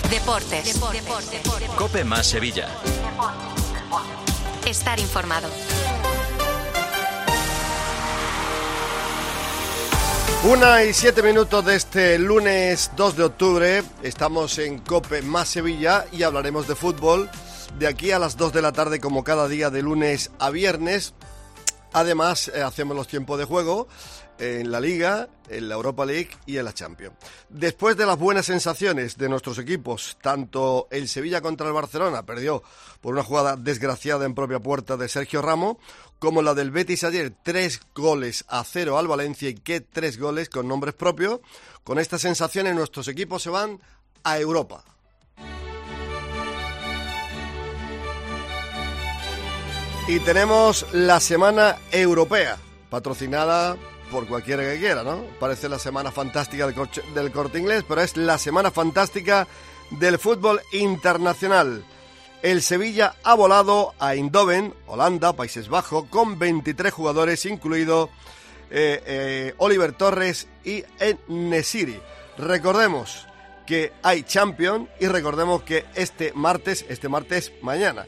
Deportes. COPE más Sevilla. Estar informado. 1:07 de este lunes 2 de octubre. Estamos en COPE más Sevilla y hablaremos de fútbol de aquí a las 2 de la tarde, como cada día de lunes a viernes. Además, hacemos los tiempos de juego en la Liga, en la Europa League y en la Champions. Después de las buenas sensaciones de nuestros equipos, tanto el Sevilla contra el Barcelona, perdió por una jugada desgraciada en propia puerta de Sergio Ramos, como la del Betis ayer, 3-0 al Valencia, y qué 3 goles con nombres propios. Con estas sensaciones nuestros equipos se van a Europa. Y tenemos la Semana Europea, patrocinada por cualquiera que quiera, ¿no? Parece la Semana Fantástica del Corte Inglés, pero es la Semana Fantástica del fútbol internacional. El Sevilla ha volado a Eindhoven, Holanda, Países Bajos, con 23 jugadores, incluido Oliver Torres y En-Nesyri. Recordemos que hay Champions y recordemos que este martes mañana,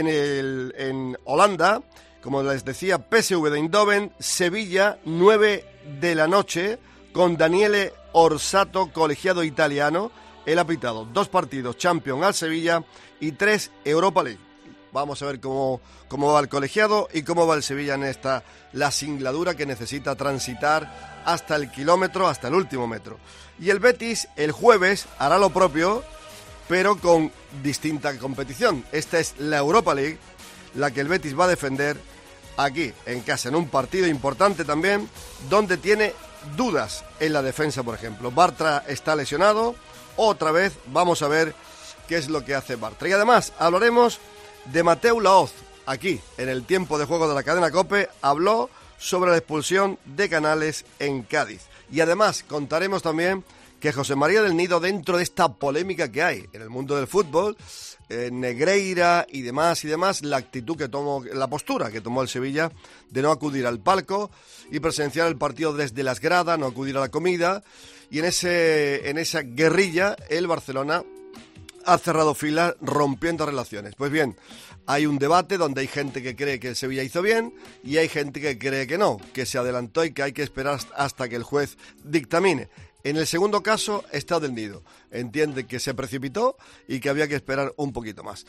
en Holanda, como les decía, PSV de Eindhoven, Sevilla, 9 de la noche, con Daniele Orsato, colegiado italiano. Él ha pitado 2 partidos Champions al Sevilla y 3 Europa League. Vamos a ver cómo va el colegiado y cómo va el Sevilla en la singladura que necesita transitar hasta el kilómetro, hasta el último metro. Y el Betis, el jueves, hará lo propio, pero con distinta competición. Esta es la Europa League, la que el Betis va a defender aquí, en casa, en un partido importante también, donde tiene dudas en la defensa, por ejemplo. Bartra está lesionado, otra vez vamos a ver qué es lo que hace Bartra. Y además hablaremos de Mateu Laoz, aquí, en el tiempo de juego de la cadena COPE, habló sobre la expulsión de Canales en Cádiz. Y además contaremos también que José María del Nido, dentro de esta polémica que hay en el mundo del fútbol, Negreira y demás, la actitud que tomó, la postura que tomó el Sevilla de no acudir al palco y presenciar el partido desde las gradas, no acudir a la comida, y en esa guerrilla el Barcelona ha cerrado filas rompiendo relaciones. Pues bien, hay un debate donde hay gente que cree que el Sevilla hizo bien y hay gente que cree que no, que se adelantó y que hay que esperar hasta que el juez dictamine. En el segundo caso está del Nido. Entiende que se precipitó y que había que esperar un poquito más.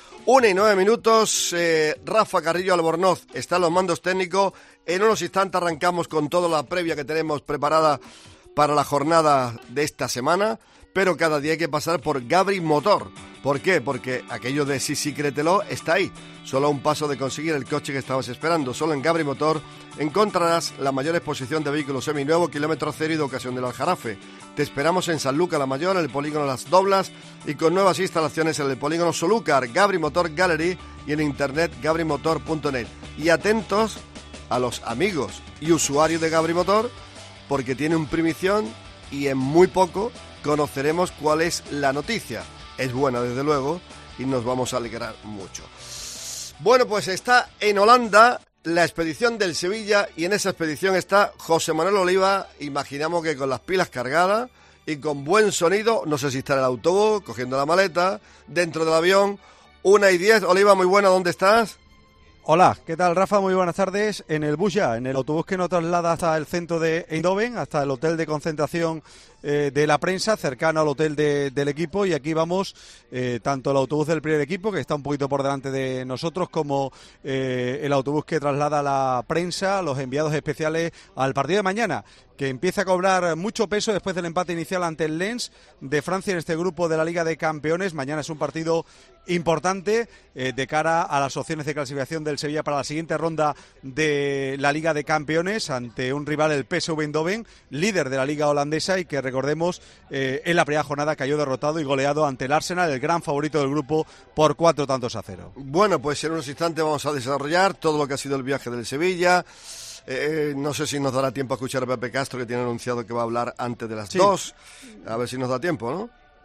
1:09. Rafa Carrillo Albornoz está en los mandos técnicos. En unos instantes arrancamos con toda la previa que tenemos preparada para la jornada de esta semana. Pero cada día hay que pasar por Gabri Motor. ¿Por qué? Porque aquello de sí, créetelo está ahí. Solo a un paso de conseguir el coche que estabas esperando. Solo en Gabri Motor encontrarás la mayor exposición de vehículos seminuevos, kilómetro cero y de ocasión del Aljarafe. Te esperamos en Sanlúcar la Mayor, en el polígono Las Doblas y con nuevas instalaciones en el polígono Solúcar, Gabri Motor Gallery y en internet gabrimotor.net. Y atentos a los amigos y usuarios de Gabri Motor, porque tiene un primición y en muy poco conoceremos cuál es la noticia. Es buena, desde luego, y nos vamos a alegrar mucho. Bueno, pues está en Holanda la expedición del Sevilla y en esa expedición está José Manuel Oliva. Imaginamos que con las pilas cargadas y con buen sonido, no sé si está en el autobús, cogiendo la maleta, dentro del avión. 1:10. Oliva, muy buena, ¿dónde estás? Hola, ¿qué tal, Rafa? Muy buenas tardes. En el bus ya, en el autobús que nos traslada hasta el centro de Eindhoven, hasta el hotel de concentración de la prensa, cercano al hotel del equipo, y aquí vamos tanto el autobús del primer equipo, que está un poquito por delante de nosotros, como el autobús que traslada a la prensa, los enviados especiales al partido de mañana, que empieza a cobrar mucho peso después del empate inicial ante el Lens de Francia en este grupo de la Liga de Campeones. Mañana es un partido importante de cara a las opciones de clasificación del Sevilla para la siguiente ronda de la Liga de Campeones, ante un rival, el PSV Eindhoven, líder de la Liga holandesa, y que recordemos en la primera jornada cayó derrotado y goleado ante el Arsenal, el gran favorito del grupo, por 4-0. Bueno, pues en unos instantes vamos a desarrollar todo lo que ha sido el viaje del Sevilla. No sé si nos dará tiempo a escuchar a Pepe Castro, que tiene anunciado que va a hablar antes de las 2. A ver si nos da tiempo, ¿no?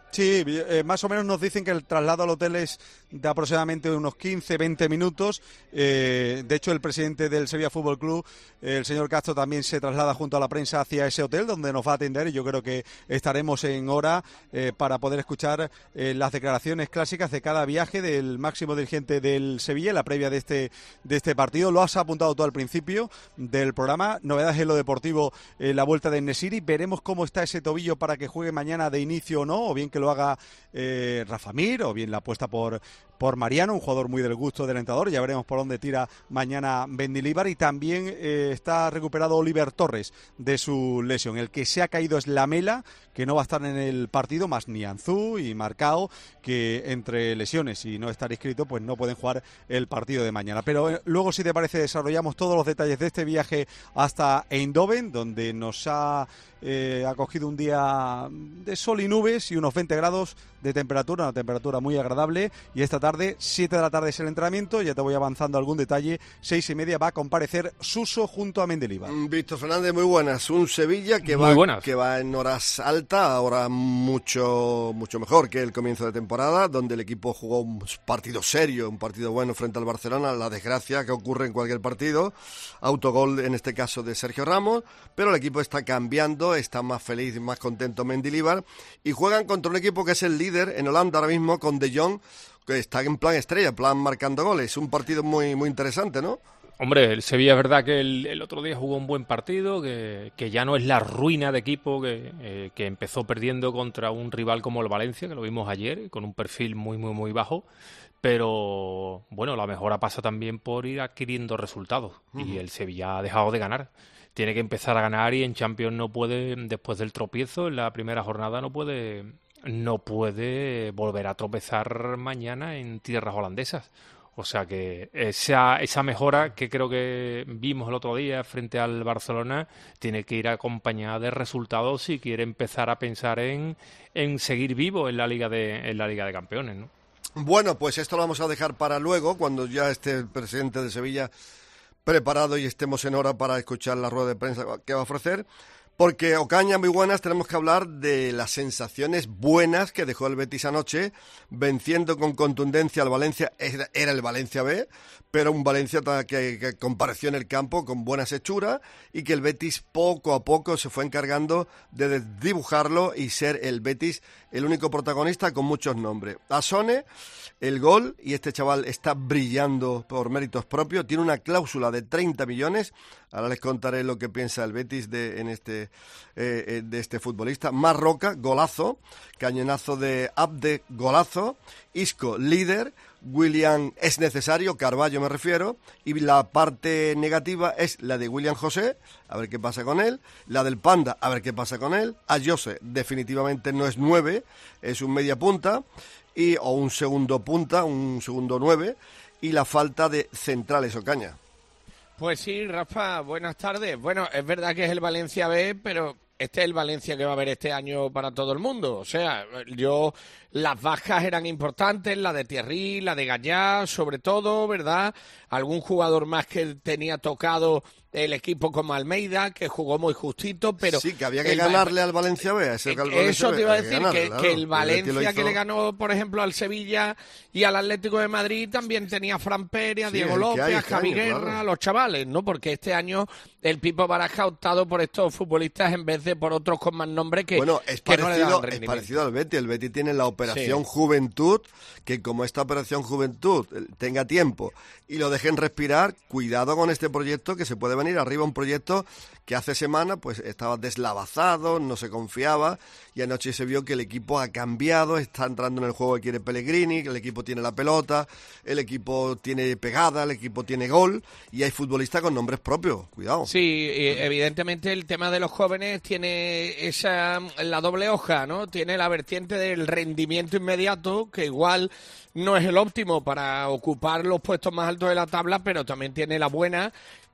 Sí, más o menos nos dicen que el traslado al hotel es de aproximadamente unos 15-20 minutos. De hecho, el presidente del Sevilla Fútbol Club, el señor Castro, también se traslada junto a la prensa hacia ese hotel donde nos va a atender, y yo creo que estaremos en hora para poder escuchar las declaraciones clásicas de cada viaje del máximo dirigente del Sevilla en la previa de este partido. Lo has apuntado tú al principio del programa. Novedades en lo deportivo, la vuelta de En-Nesyri. Veremos cómo está ese tobillo para que juegue mañana de inicio o no, o bien que lo haga Rafa Mir, o bien la apuesta por Mariano, un jugador muy del gusto del entrenador. Ya veremos por dónde tira mañana Mendilibar. Y también está recuperado Oliver Torres de su lesión. El que se ha caído es Lamela, que no va a estar en el partido, más Nianzú y Marcao, que entre lesiones y no estar inscrito, pues no pueden jugar el partido de mañana. Pero luego, si te parece, desarrollamos todos los detalles de este viaje hasta Eindhoven, donde nos ha cogido un día de sol y nubes y unos 20 grados de temperatura, una temperatura muy agradable. Y esta tarde, 7 de la tarde es el entrenamiento. Ya te voy avanzando algún detalle. 6:30 va a comparecer Suso junto a Mendilibar. Víctor Fernández, muy buenas. Un Sevilla que va en horas altas, ahora mucho mejor que el comienzo de temporada, donde el equipo jugó un partido serio, un partido bueno frente al Barcelona. La desgracia que ocurre en cualquier partido, autogol en este caso de Sergio Ramos, pero el equipo está cambiando, está más feliz y más contento Mendilibar, y juegan contra un equipo que es el líder en Holanda ahora mismo, con De Jong, que está en plan estrella, plan marcando goles. Un partido muy interesante, ¿no? Hombre, el Sevilla es verdad que el otro día jugó un buen partido, que ya no es la ruina de equipo que empezó perdiendo contra un rival como el Valencia, que lo vimos ayer, con un perfil muy bajo. Pero bueno, la mejora pasa también por ir adquiriendo resultados. Y el Sevilla ha dejado de ganar. Tiene que empezar a ganar, y en Champions no puede, después del tropiezo en la primera jornada, no puede volver a tropezar mañana en tierras holandesas. O sea que esa mejora que creo que vimos el otro día frente al Barcelona tiene que ir acompañada de resultados si quiere empezar a pensar en seguir vivo en la Liga de Campeones, ¿no? Bueno, pues esto lo vamos a dejar para luego, cuando ya esté el presidente de Sevilla preparado y estemos en hora para escuchar la rueda de prensa que va a ofrecer. Porque, Ocaña, muy buenas, tenemos que hablar de las sensaciones buenas que dejó el Betis anoche, venciendo con contundencia al Valencia. Era el Valencia B, pero un Valencia que compareció en el campo con buenas hechuras, y que el Betis poco a poco se fue encargando de dibujarlo y ser el Betis el único protagonista, con muchos nombres. Asone, el gol, y este chaval está brillando por méritos propios, tiene una cláusula de 30 millones. Ahora les contaré lo que piensa el Betis de este futbolista. Marroca, golazo. Cañonazo de Abde, golazo. Isco, líder. William es necesario, Carballo me refiero. Y la parte negativa es la de William José, a ver qué pasa con él. La del Panda, a ver qué pasa con él. Ayose definitivamente no es 9, es un media punta, o un segundo punta, un segundo 9. Y la falta de centrales, Ocaña. Pues sí, Rafa, buenas tardes. Bueno, es verdad que es el Valencia B, pero este es el Valencia que va a haber este año para todo el mundo. O sea, las bajas eran importantes, la de Thierry, la de Gallá, sobre todo, ¿verdad? Algún jugador más que tenía tocado el equipo como Almeida, que jugó muy justito, pero... Sí, que había que ganarle al Valencia B. Eso te iba a decir, que el Valencia que le ganó, por ejemplo, al Sevilla y al Atlético de Madrid también tenía a Fran Pérez, a Diego López, a Javi Guerra, a los chavales, ¿no? Porque este año el Pipo Baraja ha optado por estos futbolistas en vez de por otros con más nombre que, bueno, es que no le daban rendimiento. Es parecido al Betis. El Betis tiene la Operación Juventud, que como esta Operación Juventud tenga tiempo y lo dejen respirar, cuidado con este proyecto, que se puede venir arriba, un proyecto que hace semana pues estaba deslavazado, no se confiaba, y anoche se vio que el equipo ha cambiado, está entrando en el juego que quiere Pellegrini, que el equipo tiene la pelota, el equipo tiene pegada, el equipo tiene gol, y hay futbolistas con nombres propios, cuidado. Sí, evidentemente el tema de los jóvenes tiene la doble hoja, ¿no? Tiene la vertiente del rendimiento inmediato, que igual no es el óptimo para ocupar los puestos más altos de la tabla, pero también tiene la buena,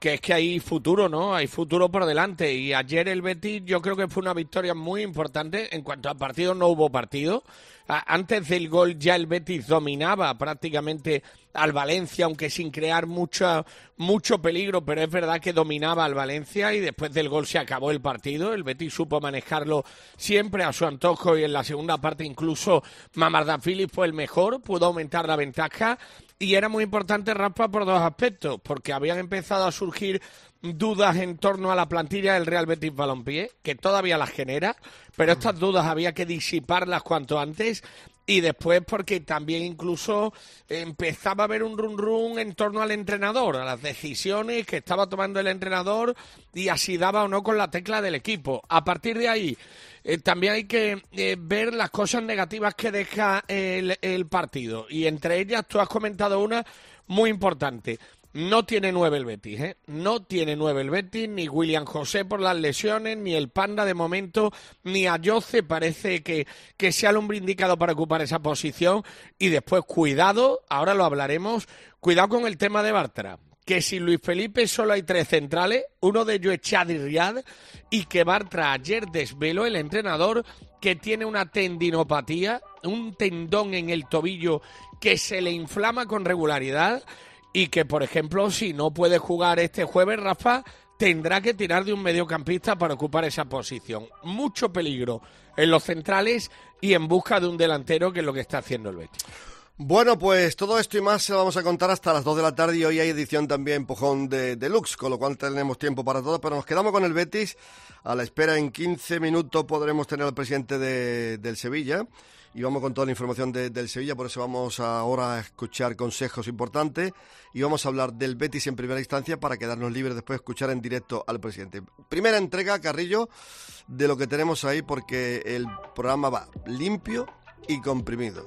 que es que hay futuro, ¿no? Hay futuro por delante. Y ayer el Betis yo creo que fue una victoria muy importante. En cuanto a partido, no hubo partido. Antes del gol ya el Betis dominaba prácticamente al Valencia, aunque sin crear mucho peligro, pero es verdad que dominaba al Valencia y después del gol se acabó el partido. El Betis supo manejarlo siempre a su antojo y en la segunda parte incluso Mamardashvili fue el mejor, pudo aumentar la ventaja y era muy importante, Rafa, por dos aspectos, porque habían empezado a surgir dudas en torno a la plantilla del Real Betis Balompié, que todavía las genera, pero estas dudas había que disiparlas cuanto antes, y después porque también incluso empezaba a haber un run en torno al entrenador, a las decisiones que estaba tomando el entrenador y así daba o no con la tecla del equipo. A partir de ahí también hay que ver las cosas negativas que deja el partido, y entre ellas tú has comentado una muy importante. No tiene 9 el Betis, No tiene 9 el Betis, ni William José por las lesiones, ni el Panda de momento, ni Ayoce parece que sea el hombre indicado para ocupar esa posición. Y después, cuidado, ahora lo hablaremos, cuidado con el tema de Bartra, que si Luis Felipe solo hay 3 centrales, uno de ellos es Chadi Riad, y que Bartra ayer desveló el entrenador que tiene una tendinopatía, un tendón en el tobillo que se le inflama con regularidad, y que, por ejemplo, si no puede jugar este jueves, Rafa, tendrá que tirar de un mediocampista para ocupar esa posición. Mucho peligro en los centrales y en busca de un delantero, que es lo que está haciendo el Betis. Bueno, pues todo esto y más se lo vamos a contar hasta las 2 de la tarde y hoy hay edición también empujón de Deluxe, con lo cual tenemos tiempo para todo, pero nos quedamos con el Betis. A la espera, en 15 minutos podremos tener al presidente del Sevilla. Y vamos con toda la información del Sevilla, por eso vamos ahora a escuchar consejos importantes y vamos a hablar del Betis en primera instancia para quedarnos libres después de escuchar en directo al presidente. Primera entrega, Carrillo, de lo que tenemos ahí, porque el programa va limpio y comprimido.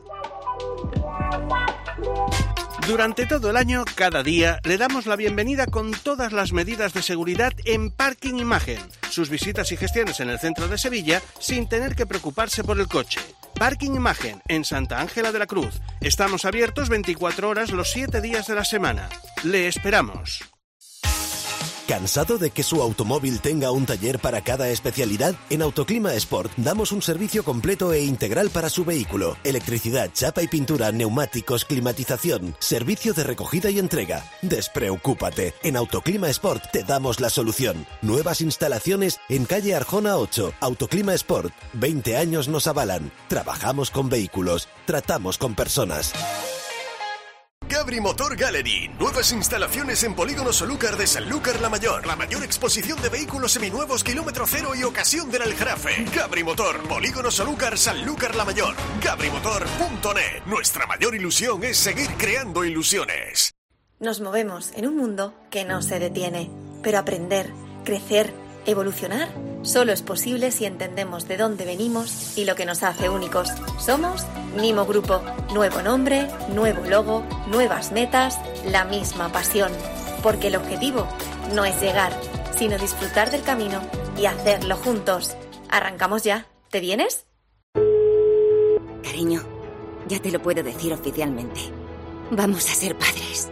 Durante todo el año, cada día, le damos la bienvenida con todas las medidas de seguridad en Parking Imagen. Sus visitas y gestiones en el centro de Sevilla sin tener que preocuparse por el coche. Parking Imagen, en Santa Ángela de la Cruz. Estamos abiertos 24 horas los 7 días de la semana. Le esperamos. ¿Cansado de que su automóvil tenga un taller para cada especialidad? En Autoclima Sport damos un servicio completo e integral para su vehículo. Electricidad, chapa y pintura, neumáticos, climatización, servicio de recogida y entrega. Despreocúpate, en Autoclima Sport te damos la solución. Nuevas instalaciones en calle Arjona 8. Autoclima Sport, 20 años nos avalan. Trabajamos con vehículos, tratamos con personas. Gabri Motor Gallery. Nuevas instalaciones en Polígono Solúcar de Sanlúcar la Mayor. La mayor exposición de vehículos seminuevos kilómetro cero y ocasión del Aljarafe. Gabri Motor, Polígono Solúcar, Sanlúcar la Mayor. GabriMotor.net. Nuestra mayor ilusión es seguir creando ilusiones. Nos movemos en un mundo que no se detiene. Pero aprender, crecer, evolucionar, solo es posible si entendemos de dónde venimos y lo que nos hace únicos. Somos Nimo Grupo. Nuevo nombre, nuevo logo, nuevas metas, la misma pasión. Porque el objetivo no es llegar, sino disfrutar del camino y hacerlo juntos. Arrancamos ya. ¿Te vienes? Cariño, ya te lo puedo decir oficialmente. Vamos a ser padres.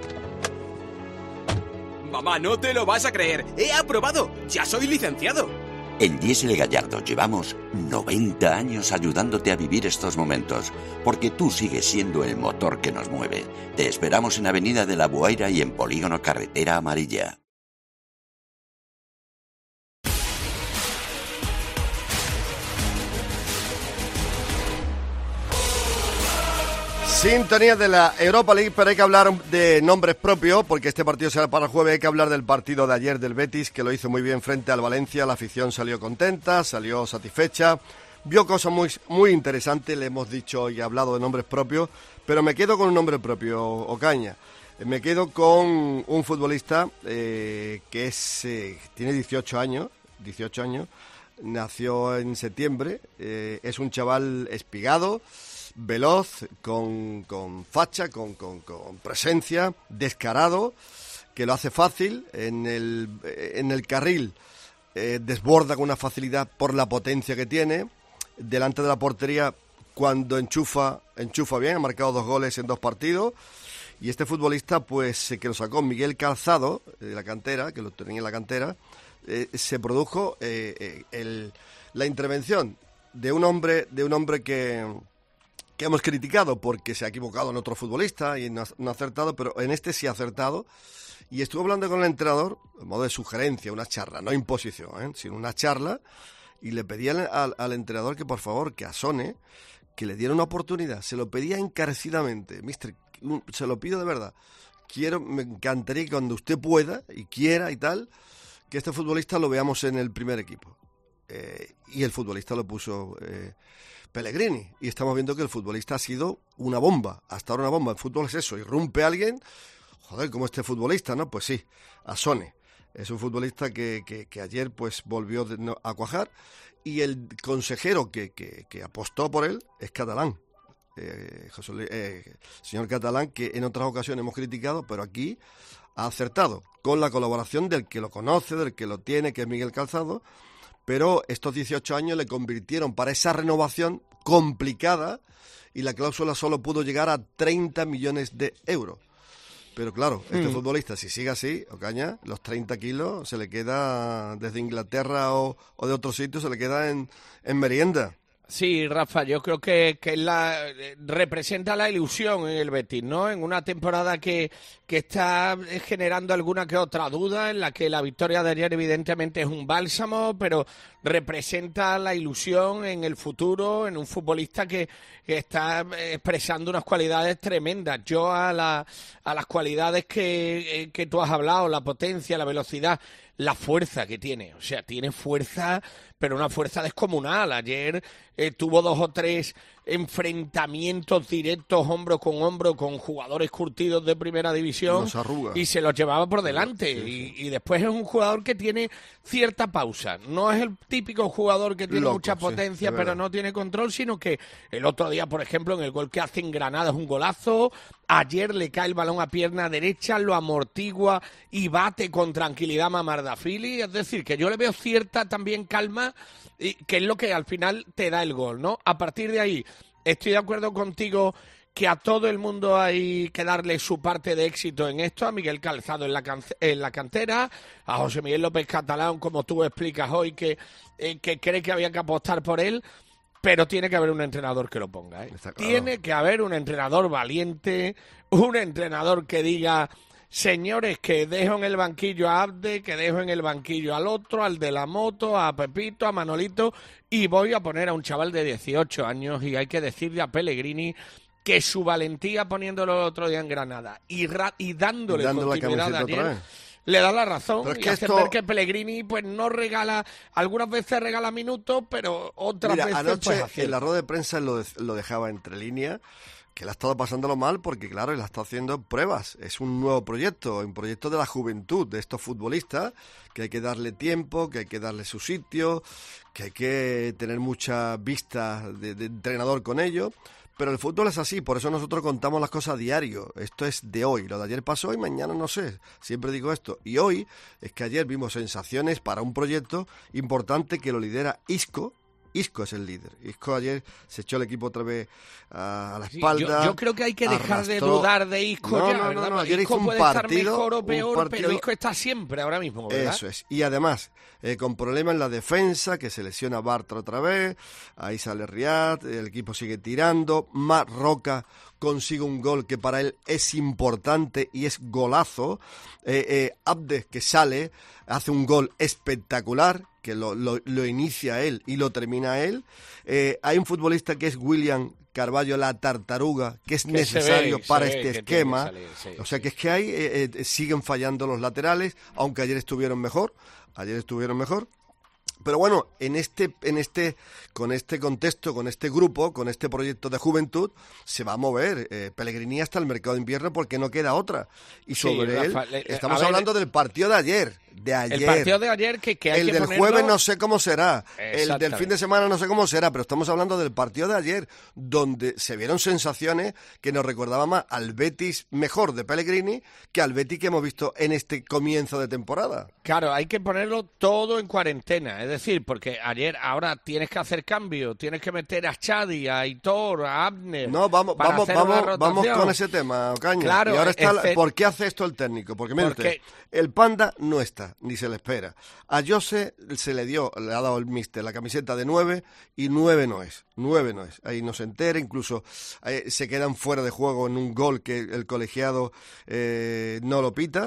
Mamá, no te lo vas a creer. ¡He aprobado! ¡Ya soy licenciado! En Diesel Gallardo llevamos 90 años ayudándote a vivir estos momentos, porque tú sigues siendo el motor que nos mueve. Te esperamos en Avenida de la Buaira y en Polígono Carretera Amarilla. Sintonía de la Europa League, pero hay que hablar de nombres propios, porque este partido será para el jueves. Hay que hablar del partido de ayer del Betis, que lo hizo muy bien frente al Valencia. La afición salió contenta, salió satisfecha, vio cosas muy interesantes. Le hemos dicho y hablado de nombres propios, pero me quedo con un nombre propio, Ocaña. Me quedo con un futbolista que tiene 18 años, nació en septiembre, es un chaval espigado, veloz, con facha, con presencia, descarado, que lo hace fácil en el carril, desborda con una facilidad por la potencia que tiene, delante de la portería cuando enchufa bien, ha marcado 2 goles en 2 partidos, Y este futbolista, pues, que lo sacó Miguel Calzado, de la cantera, que lo tenía en la cantera, se produjo la intervención de un hombre que hemos criticado porque se ha equivocado en otro futbolista y no ha acertado, pero en este sí ha acertado. Y estuvo hablando con el entrenador, de modo de sugerencia, una charla, no imposición, sino una charla, y le pedía al entrenador que por favor, que a Sone, que le diera una oportunidad. Se lo pedía encarecidamente. Mister, se lo pido de verdad. Me encantaría que cuando usted pueda y quiera y tal, que este futbolista lo veamos en el primer equipo. Y el futbolista lo puso Pellegrini. Y estamos viendo que el futbolista ha sido una bomba. Hasta ahora una bomba. El fútbol es eso. Irrumpe alguien, joder, como este futbolista, ¿no? Pues sí, a Sone. Es un futbolista que ayer pues volvió a cuajar. Y el consejero que apostó por él es Catalán. Señor Catalán, que en otras ocasiones hemos criticado, pero aquí ha acertado, con la colaboración del que lo conoce, del que lo tiene, que es Miguel Calzado, pero estos 18 años le convirtieron para esa renovación complicada y la cláusula solo pudo llegar a 30 millones de euros. Pero claro, este futbolista, si sigue así, Ocaña, los 30 kilos se le queda desde Inglaterra o de otros sitios, se le queda en merienda. Sí, Rafa, yo creo que representa la ilusión en el Betis, ¿no? En una temporada que está generando alguna que otra duda, en la que la victoria de ayer evidentemente es un bálsamo, pero representa la ilusión en el futuro, en un futbolista que está expresando unas cualidades tremendas. Yo a las cualidades que tú has hablado, la potencia, la velocidad, la fuerza que tiene, o sea, tiene fuerza, pero una fuerza descomunal. Ayer tuvo 2 o 3 enfrentamientos directos hombro con jugadores curtidos de primera división y se los llevaba por delante. Y después es un jugador que tiene cierta pausa. No es el típico jugador que tiene mucha potencia, pero no tiene control, sino que el otro día, por ejemplo, en el gol que hace en Granada es un golazo. Ayer le cae el balón a pierna derecha, lo amortigua y bate con tranquilidad Mamardashvili. Es decir, que yo le veo cierta también calma, que es lo que al final te da el gol, ¿no? A partir de ahí, estoy de acuerdo contigo que a todo el mundo hay que darle su parte de éxito en esto, a Miguel Calzado en la cantera, a José Miguel López Catalán, como tú explicas hoy, que cree que había que apostar por él, pero tiene que haber un entrenador que lo ponga, ¿eh? Claro. Tiene que haber un entrenador valiente, un entrenador que diga: señores, que dejo en el banquillo a Abde, que dejo en el banquillo al otro, al de la moto, a Pepito, a Manolito, y voy a poner a un chaval de 18 años, y hay que decirle a Pellegrini que su valentía poniéndolo el otro día en Granada y dándole continuidad a ayer, le da la razón, y hace ver que Pellegrini pues no regala, algunas veces regala minutos, pero otras veces anoche pues hace. En la rueda de prensa lo dejaba entre líneas, que él ha estado pasándolo mal porque, claro, él ha estado haciendo pruebas. Es un nuevo proyecto, un proyecto de la juventud de estos futbolistas, que hay que darle tiempo, que hay que darle su sitio, que hay que tener mucha vista de entrenador con ellos. Pero el fútbol es así, por eso nosotros contamos las cosas a diario. Esto es de hoy, lo de ayer pasó y mañana no sé, siempre digo esto. Y hoy es que ayer vimos sensaciones para un proyecto importante que lo lidera Isco. Isco es el líder. Isco ayer se echó el equipo otra vez a la espalda. Yo creo que hay que dejar de dudar de Isco ¿verdad? No, ayer Isco hizo un puede partido, estar mejor o peor, pero Isco está siempre ahora mismo, ¿verdad? Eso es. Y además, con problemas en la defensa, que se lesiona Bartra otra vez, ahí sale Riad, el equipo sigue tirando, Marc Roca consigue un gol que para él es importante y es golazo. Abde, que sale, hace un gol espectacular, que lo inicia él y lo termina él. Hay un futbolista que es William Carvalho, la tartaruga, que es necesario para este esquema. O sea que es que siguen fallando los laterales, aunque ayer estuvieron mejor. Pero bueno, con este contexto, con este grupo, con este proyecto de juventud, se va a mover Pellegrini hasta el mercado de invierno porque no queda otra. Y sobre Rafa, estamos hablando del partido de ayer. El partido de ayer que hay que el del ponerlo... jueves no sé cómo será, el del fin de semana no sé cómo será, pero estamos hablando del partido de ayer, donde se vieron sensaciones que nos recordaban más al Betis mejor de Pellegrini que al Betis que hemos visto en este comienzo de temporada. Claro, hay que ponerlo todo en cuarentena, es decir, porque ahora tienes que hacer cambio, tienes que meter a Chadi, a Aitor, a Abner. No, vamos con ese tema, Ocaña. Claro, y ahora ¿por qué hace esto el técnico? Porque mire usted, el Panda no está, ni se le espera. A Jose le ha dado el míster la camiseta de 9 y 9 no es. Ahí no se entera, incluso se quedan fuera de juego en un gol que el colegiado no lo pita.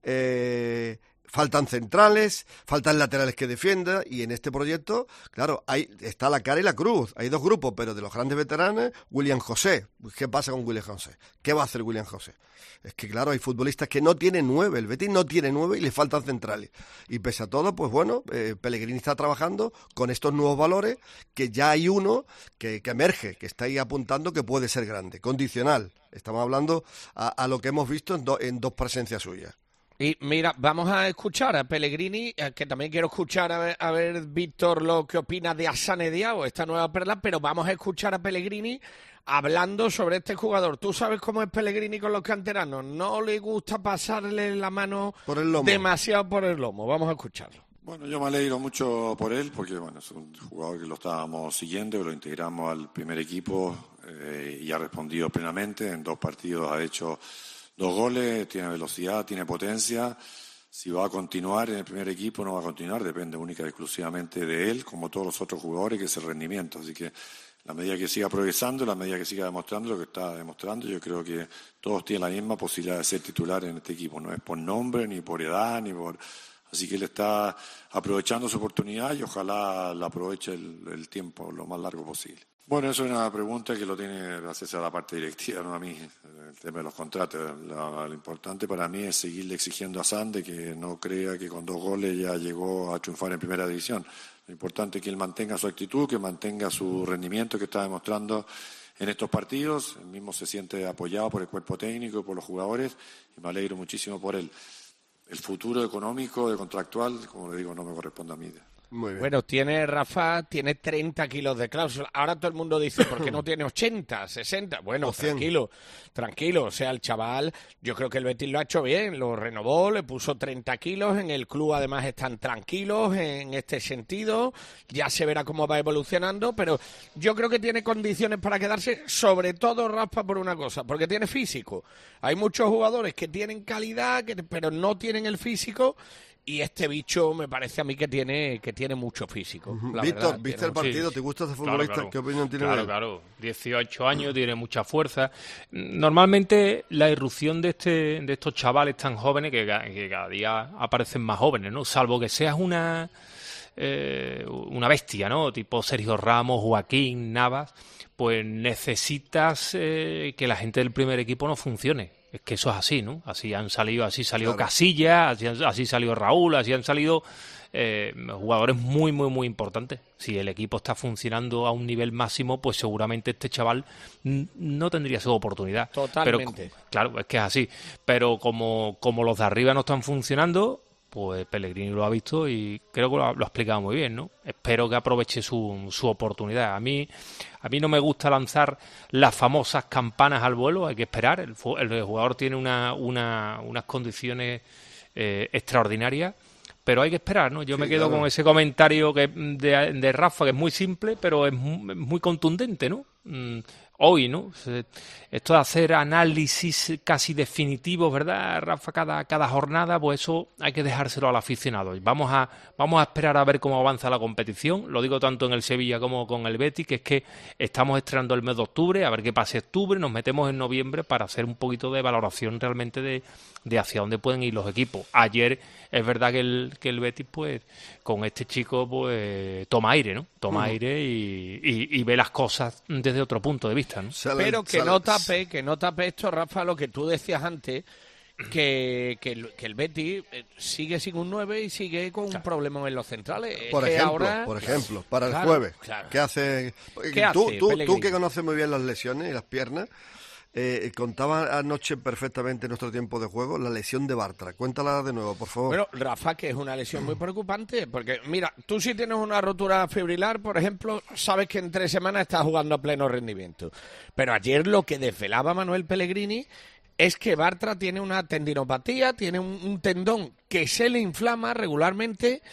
Faltan centrales, faltan laterales que defienda, y en este proyecto, claro, ahí está la cara y la cruz. Hay dos grupos, pero de los grandes veteranos, William José. ¿Qué pasa con William José? ¿Qué va a hacer William José? Es que, claro, hay futbolistas que no tienen 9, el Betis no tiene 9 y le faltan centrales. Y pese a todo, pues bueno, Pellegrini está trabajando con estos nuevos valores, que ya hay uno que emerge, que está ahí apuntando que puede ser grande, condicional. Estamos hablando a lo que hemos visto en dos presencias suyas. Y mira, vamos a escuchar a Pellegrini, que también quiero escuchar a ver Víctor, lo que opina de Assane Diao, esta nueva perla, pero vamos a escuchar a Pellegrini hablando sobre este jugador. Tú sabes cómo es Pellegrini con los canteranos, no le gusta pasarle la mano demasiado por el lomo. Vamos a escucharlo. Bueno, yo me alegro mucho por él, porque bueno, es un jugador que lo estábamos siguiendo, que lo integramos al primer equipo y ha respondido plenamente. En 2 partidos ha hecho 2 goles, tiene velocidad, tiene potencia. Si va a continuar en el primer equipo, no va a continuar, depende única y exclusivamente de él, como todos los otros jugadores, que es el rendimiento. Así que la medida que siga progresando, la medida que siga demostrando lo que está demostrando, yo creo que todos tienen la misma posibilidad de ser titular en este equipo. No es por nombre, ni por edad, ni por... Así que él está aprovechando su oportunidad y ojalá la aproveche el tiempo lo más largo posible. Bueno, eso es una pregunta que lo tiene gracias a la parte directiva, no a mí, el tema de los contratos. Lo importante para mí es seguirle exigiendo a Sande que no crea que con 2 goles ya llegó a triunfar en primera división. Lo importante es que él mantenga su actitud, que mantenga su rendimiento que está demostrando en estos partidos. Él mismo se siente apoyado por el cuerpo técnico y por los jugadores y me alegro muchísimo por él. El futuro económico, de contractual, como le digo, no me corresponde a mí. Muy bien. Bueno, Rafa tiene 30 kilos de cláusula. Ahora todo el mundo dice, ¿por qué no tiene 80, 60? Bueno, tranquilo. O sea, el chaval, yo creo que el Betis lo ha hecho bien. Lo renovó, le puso 30 kilos. En el club, además, están tranquilos en este sentido. Ya se verá cómo va evolucionando, pero yo creo que tiene condiciones para quedarse, sobre todo, Rafa, por una cosa, porque tiene físico. Hay muchos jugadores que tienen calidad, pero no tienen el físico. Y este bicho me parece a mí que tiene mucho físico. Víctor, ¿viste el partido? ¿Te gusta este futbolista? Claro. ¿Qué opinión tiene? Claro. 18 años, tiene mucha fuerza. Normalmente la irrupción de estos chavales tan jóvenes, que cada día aparecen más jóvenes, ¿no? Salvo que seas una bestia, ¿no? Tipo Sergio Ramos, Joaquín, Navas, pues necesitas que la gente del primer equipo no funcione. Es que eso es así, ¿no? Así salió Casillas, así salió Raúl, así han salido jugadores muy, muy, muy importantes. Si el equipo está funcionando a un nivel máximo, pues seguramente este chaval no tendría su oportunidad. Totalmente. Pero, claro, es que es así. Pero como los de arriba no están funcionando, pues Pellegrini lo ha visto y creo que lo ha explicado muy bien, ¿no? Espero que aproveche su oportunidad. A mí no me gusta lanzar las famosas campanas al vuelo, hay que esperar. El jugador tiene unas condiciones extraordinarias, pero hay que esperar, ¿no? Yo me quedo con ese comentario de Rafa, que es muy simple, pero es muy contundente, ¿no? Hoy, ¿no? Esto de hacer análisis casi definitivos, ¿verdad, Rafa? Cada jornada, pues eso hay que dejárselo al aficionado. Vamos a esperar a ver cómo avanza la competición. Lo digo tanto en el Sevilla como con el Betis, que es que estamos estrenando el mes de octubre, a ver qué pase octubre, nos metemos en noviembre para hacer un poquito de valoración realmente de hacia dónde pueden ir los equipos. Ayer es verdad que el Betis, pues, con este chico, pues, toma aire, ¿no? Toma aire y ve las cosas desde otro punto de vista, ¿no? Pero que no tape esto, Rafa, lo que tú decías antes, que el Betis sigue sin un 9 y sigue con un problema en los centrales. Por ejemplo, para el jueves, ¿qué hace? Tú que conoces muy bien las lesiones y las piernas, contaba anoche perfectamente nuestro tiempo de juego la lesión de Bartra. Cuéntala de nuevo, por favor. Bueno, Rafa, que es una lesión muy preocupante, porque mira, tú si tienes una rotura fibrilar, por ejemplo, sabes que en 3 semanas estás jugando a pleno rendimiento. Pero ayer lo que desvelaba Manuel Pellegrini es que Bartra tiene una tendinopatía, tiene un tendón que se le inflama regularmente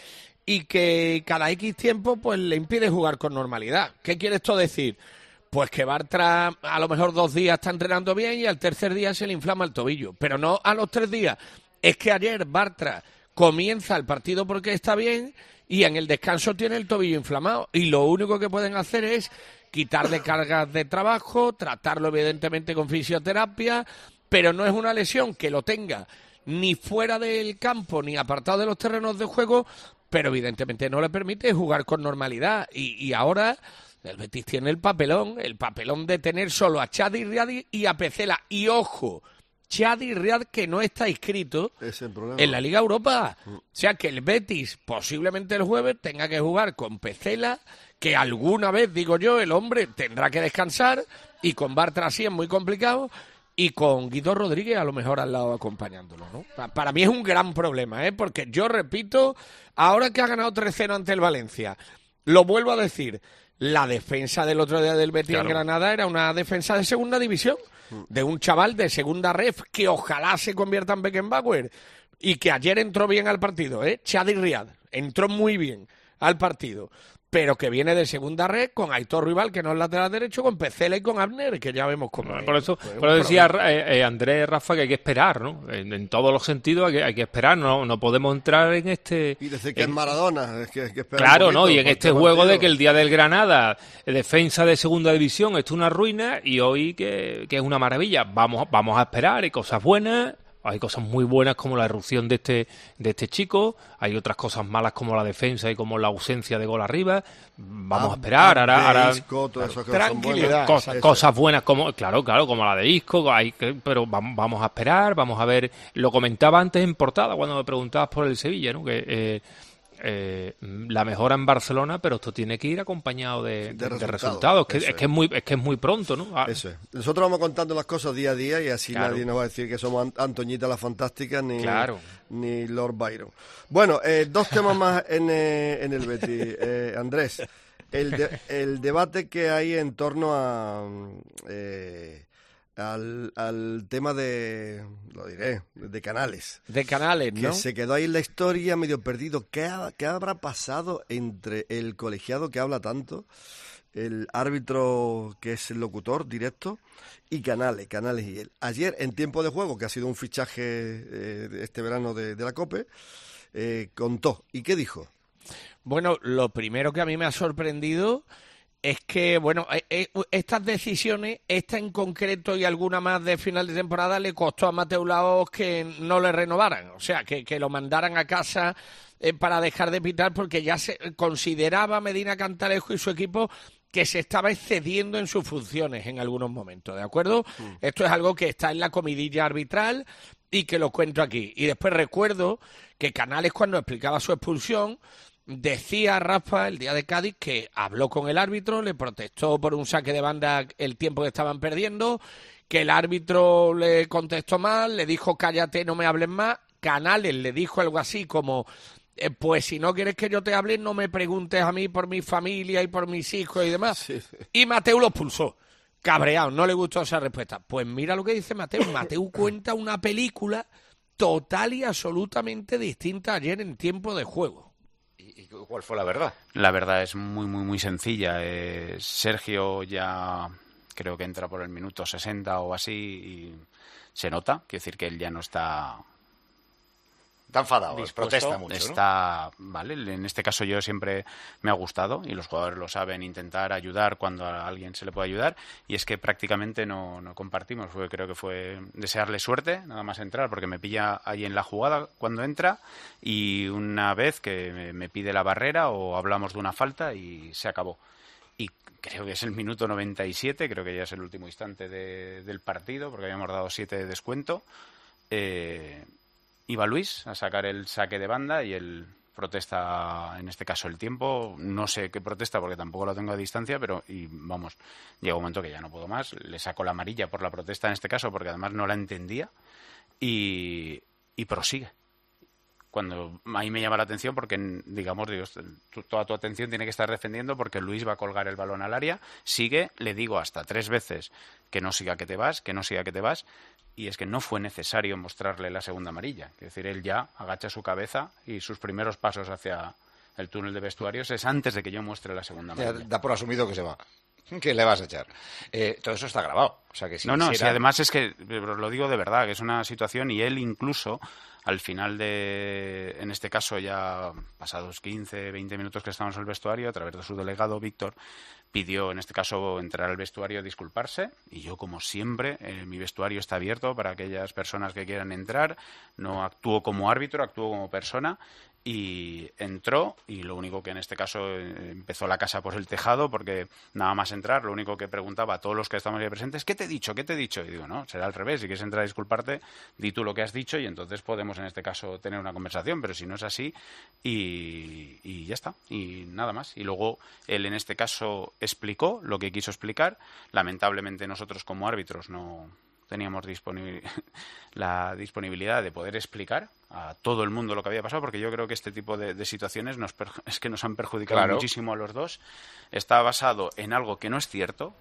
y que cada X tiempo pues le impide jugar con normalidad. ¿Qué quiere esto decir? Pues que Bartra a lo mejor 2 días está entrenando bien y al tercer día se le inflama el tobillo, pero no a los 3 días. Es que ayer Bartra comienza el partido porque está bien y en el descanso tiene el tobillo inflamado y lo único que pueden hacer es quitarle cargas de trabajo, tratarlo evidentemente con fisioterapia, pero no es una lesión que lo tenga ni fuera del campo ni apartado de los terrenos de juego, pero evidentemente no le permite jugar con normalidad y ahora el Betis tiene el papelón de tener solo a Chadi Riad y a Pecela y ojo, Chadi Riad que no está inscrito en la Liga Europa. O sea que el Betis posiblemente el jueves tenga que jugar con Pecela, que alguna vez, digo yo, el hombre tendrá que descansar y con Bartra así es muy complicado y con Guido Rodríguez a lo mejor al lado acompañándolo, ¿no? Para mí es un gran problema, porque yo repito, ahora que ha ganado 3-0 ante el Valencia, lo vuelvo a decir, la defensa del otro día del Betis en Granada era una defensa de segunda división, de un chaval de segunda ref que ojalá se convierta en Beckenbauer y que ayer entró bien al partido, Chadi Riad, entró muy bien al partido, pero que viene de segunda red con Aitor Rival, que no es lateral derecho, con Pecela y con Abner, que ya vemos cómo es. Por eso decía Andrés, Rafa, que hay que esperar, ¿no? En todos los sentidos hay que esperar, no podemos entrar en este... Y decir que es Maradona, es que hay que esperar. Claro, ¿no? Y en este juego de que el día del Granada, defensa de segunda división, esto es una ruina, y hoy que es una maravilla. Vamos a esperar, hay cosas buenas... Hay cosas muy buenas como la irrupción de este chico, hay otras cosas malas como la defensa y como la ausencia de gol arriba. Vamos a esperar, ahora tranquilidad, cosas buenas como como la de Isco, pero vamos a esperar, vamos a ver. Lo comentaba antes en portada cuando me preguntabas por el Sevilla, ¿no? Que la mejora en Barcelona, pero esto tiene que ir acompañado de resultados. Es que es muy pronto, ¿no? Eso es. Nosotros vamos contando las cosas día a día y así nadie nos va a decir que somos Antoñita la Fantástica ni Lord Byron. Bueno, 2 temas más en el Betis. Andrés, el debate que hay en torno a... al tema de Canales. De Canales, ¿no? Que se quedó ahí en la historia medio perdido. ¿Qué habrá pasado entre el colegiado que habla tanto, el árbitro que es el locutor directo, y Canales y él? Ayer, en tiempo de juego, que ha sido un fichaje este verano de la COPE, contó. ¿Y qué dijo? Bueno, lo primero que a mí me ha sorprendido... es que, bueno, estas decisiones, esta en concreto y alguna más de final de temporada, le costó a Mateu Laoz que no le renovaran. O sea, que lo mandaran a casa para dejar de pitar porque ya se consideraba Medina Cantalejo y su equipo que se estaba excediendo en sus funciones en algunos momentos, ¿de acuerdo? Esto es algo que está en la comidilla arbitral y que lo cuento aquí. Y después recuerdo que Canales, cuando explicaba su expulsión, decía Rafa el día de Cádiz que habló con el árbitro, le protestó por un saque de banda el tiempo que estaban perdiendo, que el árbitro le contestó mal, le dijo cállate, no me hables más. Canales le dijo algo así como pues si no quieres que yo te hable, no me preguntes a mí por mi familia y por mis hijos y demás. Sí. Y Mateu lo expulsó, cabreado, no le gustó esa respuesta. Pues mira lo que dice Mateu. Mateu cuenta una película total y absolutamente distinta ayer en tiempo de juego. ¿Y cuál fue la verdad? La verdad es muy, muy, muy sencilla. Sergio ya creo que entra por el minuto 60 o así y se nota, quiere decir que él ya no está... Está enfadado, protesta mucho, está, ¿no? Vale, en este caso yo siempre me ha gustado, y los jugadores lo saben, intentar ayudar cuando a alguien se le puede ayudar, y es que prácticamente no compartimos. Creo que fue desearle suerte, nada más entrar, porque me pilla ahí en la jugada cuando entra, y una vez que me pide la barrera o hablamos de una falta y se acabó. Y creo que es el minuto 97, creo que ya es el último instante del partido, porque habíamos dado 7 de descuento. Iba Luis a sacar el saque de banda y él protesta, en este caso el tiempo, no sé qué protesta porque tampoco lo tengo a distancia, pero llega un momento que ya no puedo más, le saco la amarilla por la protesta en este caso porque además no la entendía y prosigue. Cuando ahí me llama la atención porque, digamos, toda tu atención tiene que estar defendiendo porque Luis va a colgar el balón al área, sigue, le digo hasta 3 veces que no siga que te vas, y es que no fue necesario mostrarle la segunda amarilla. Es decir, él ya agacha su cabeza y sus primeros pasos hacia el túnel de vestuarios es antes de que yo muestre la segunda amarilla. Da por asumido que se va. ¿Qué le vas a echar? Todo eso está grabado. O sea que si si además es que, lo digo de verdad, que es una situación, y él incluso al final en este caso ya pasados 15, 20 minutos que estábamos en el vestuario, a través de su delegado Víctor, pidió en este caso entrar al vestuario a disculparse, y yo como siempre, mi vestuario está abierto para aquellas personas que quieran entrar, no actúo como árbitro, actúo como persona, y entró, y lo único que en este caso empezó la casa por el tejado, porque nada más entrar, lo único que preguntaba a todos los que estamos ahí presentes, ¿qué te he dicho? ¿Qué te he dicho? Y digo, no, será al revés, si quieres entrar a disculparte, di tú lo que has dicho y entonces podemos en este caso tener una conversación, pero si no es así, y ya está, y nada más. Y luego él en este caso explicó lo que quiso explicar. Lamentablemente nosotros como árbitros no teníamos la disponibilidad de poder explicar a todo el mundo lo que había pasado, porque yo creo que este tipo de situaciones nos han perjudicado muchísimo a los dos. Está basado en algo que no es cierto.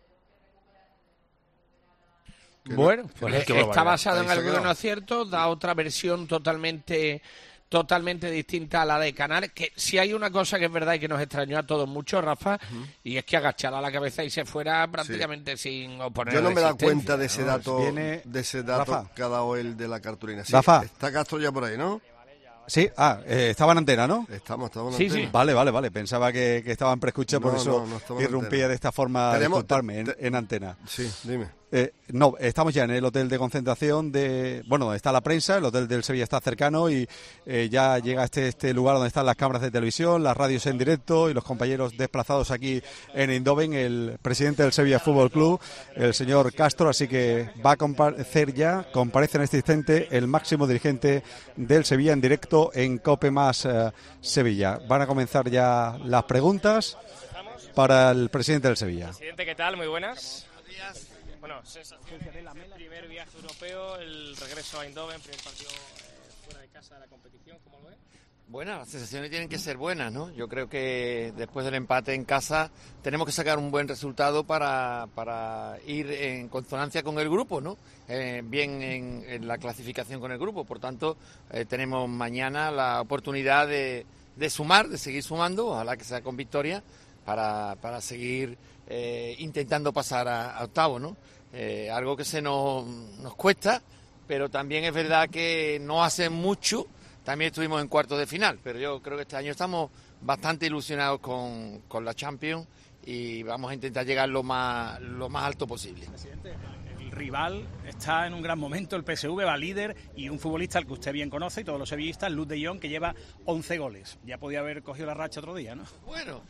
Bueno, pues está basado en algo que no es cierto, da otra versión totalmente distinta a la de Canales, que si hay una cosa que es verdad y que nos extrañó a todos mucho, Rafa, y es que agachara la cabeza y se fuera prácticamente sin oponer. Yo no me he dado cuenta de ese dato, Rafa, que ha dado el de la cartulina. Sí, Rafa. Está Castro ya por ahí, ¿no? Sí, estaba en antena, ¿no? Estamos en sí, antena. Sí. Vale. Pensaba que estaba en preescucha, por eso irrumpía de esta forma, disculparme, en antena. Sí, dime. No, estamos ya en el hotel de concentración donde está la prensa, el hotel del Sevilla está cercano y ya llega este lugar donde están las cámaras de televisión, las radios en directo y los compañeros desplazados aquí en Eindhoven, el presidente del Sevilla Fútbol Club, el señor Castro, así que va a comparece en este instante el máximo dirigente del Sevilla en directo en COPE más Sevilla. Van a comenzar ya las preguntas para el presidente del Sevilla. Presidente, ¿qué tal? Muy buenas. Bueno, sensaciones del primer viaje europeo, el regreso a Eindhoven, primer partido fuera de casa de la competición, ¿cómo lo ves? Bueno, las sensaciones tienen que ser buenas, ¿no? Yo creo que después del empate en casa tenemos que sacar un buen resultado para ir en consonancia con el grupo, ¿no? Bien en la clasificación con el grupo. Por tanto, tenemos mañana la oportunidad de sumar, de seguir sumando, ojalá que sea con victoria, para seguir intentando pasar a octavo, ¿no? Algo que nos cuesta, pero también es verdad que no hace mucho también estuvimos en cuartos de final, pero yo creo que este año estamos bastante ilusionados con la Champions y vamos a intentar llegar lo más alto posible. Presidente, el rival está en un gran momento, el PSV va líder y un futbolista al que usted bien conoce y todos los sevillistas, Luuk de Jong, que lleva 11 goles. Ya podía haber cogido la racha otro día, ¿no? Bueno,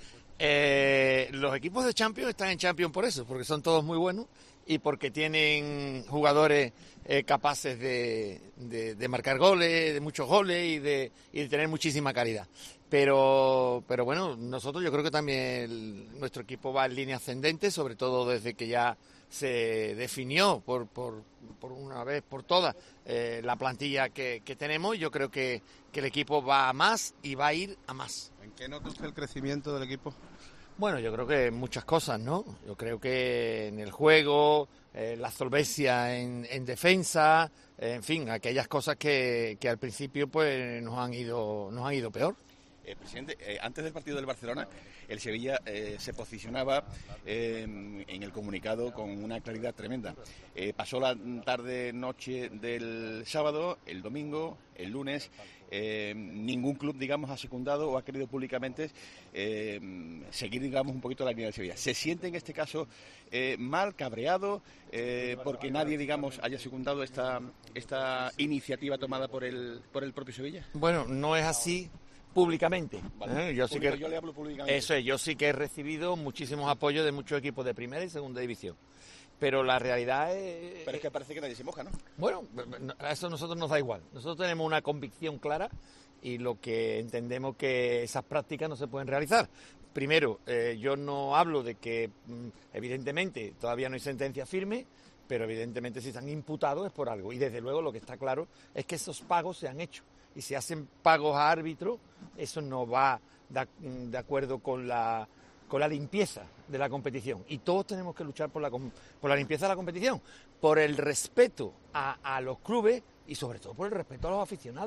los equipos de Champions están en Champions por eso, porque son todos muy buenos y porque tienen jugadores capaces de marcar goles, de muchos goles y de tener muchísima calidad. Pero bueno, nosotros yo creo que también nuestro equipo va en línea ascendente, sobre todo desde que ya se definió por una vez por todas la plantilla que tenemos. Yo creo que el equipo va a más y va a ir a más. ¿En qué nota usted el crecimiento del equipo? Bueno, yo creo que muchas cosas, ¿no? Yo creo que en el juego, la solvencia en defensa, en fin, aquellas cosas que al principio pues nos han ido peor. Presidente, antes del partido del Barcelona, el Sevilla se posicionaba en el comunicado con una claridad tremenda. Pasó la tarde-noche del sábado, el domingo, el lunes. Ningún club, digamos, ha secundado o ha querido públicamente seguir, digamos, un poquito la línea del Sevilla. ¿Se siente en este caso mal, cabreado, porque nadie, digamos, haya secundado esta iniciativa tomada por el propio Sevilla? Bueno, no es así públicamente. Vale. Yo le hablo públicamente. Eso es, yo sí que he recibido muchísimos apoyos de muchos equipos de primera y segunda división. Pero la realidad es... Pero es que parece que nadie se moja, ¿no? Bueno, a eso a nosotros nos da igual. Nosotros tenemos una convicción clara y lo que entendemos que esas prácticas no se pueden realizar. Primero, yo no hablo de que, evidentemente, todavía no hay sentencia firme, pero evidentemente si están imputados es por algo. Y desde luego lo que está claro es que esos pagos se han hecho. Y si hacen pagos a árbitros, eso no va de acuerdo con la limpieza de la competición. Y todos tenemos que luchar por la limpieza de la competición, por el respeto a los clubes y sobre todo por el respeto a los aficionados,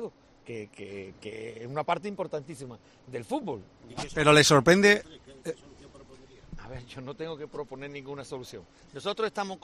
que es una parte importantísima del fútbol. Pero le sorprende... A ver, yo no tengo que proponer ninguna solución. Nosotros estamos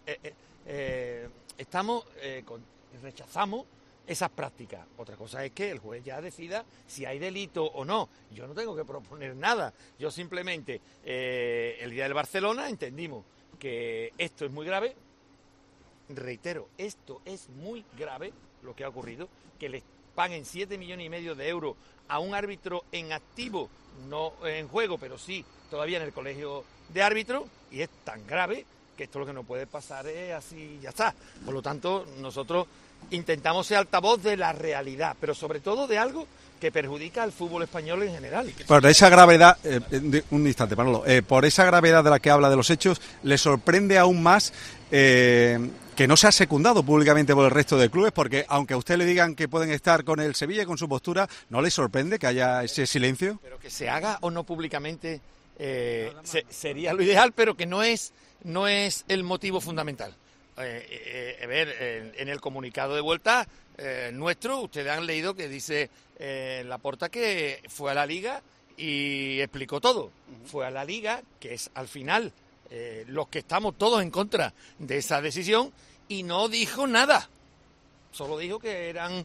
rechazamos esas prácticas. Otra cosa es que el juez ya decida si hay delito o no. Yo no tengo que proponer nada. Yo simplemente, el día del Barcelona, entendimos que esto es muy grave. Reitero, esto es muy grave lo que ha ocurrido, que les paguen 7,5 millones de euros a un árbitro en activo, no en juego, pero sí todavía en el colegio de árbitros, y es tan grave que esto lo que no puede pasar es así, ya está. Por lo tanto, nosotros intentamos ser altavoz de la realidad, pero sobre todo de algo que perjudica al fútbol español en general. Por esa gravedad, un instante, Manolo, por esa gravedad de la que habla de los hechos, ¿le sorprende aún más que no se ha secundado públicamente por el resto de clubes? Porque aunque a usted le digan que pueden estar con el Sevilla y con su postura, ¿no le sorprende que haya ese silencio? Pero que se haga o no públicamente sería lo ideal, pero que no es el motivo fundamental. En el comunicado de vuelta nuestro, ustedes han leído que dice Laporta que fue a la Liga y explicó todo. Fue a la Liga, que es al final los que estamos todos en contra de esa decisión, y no dijo nada. Solo dijo que eran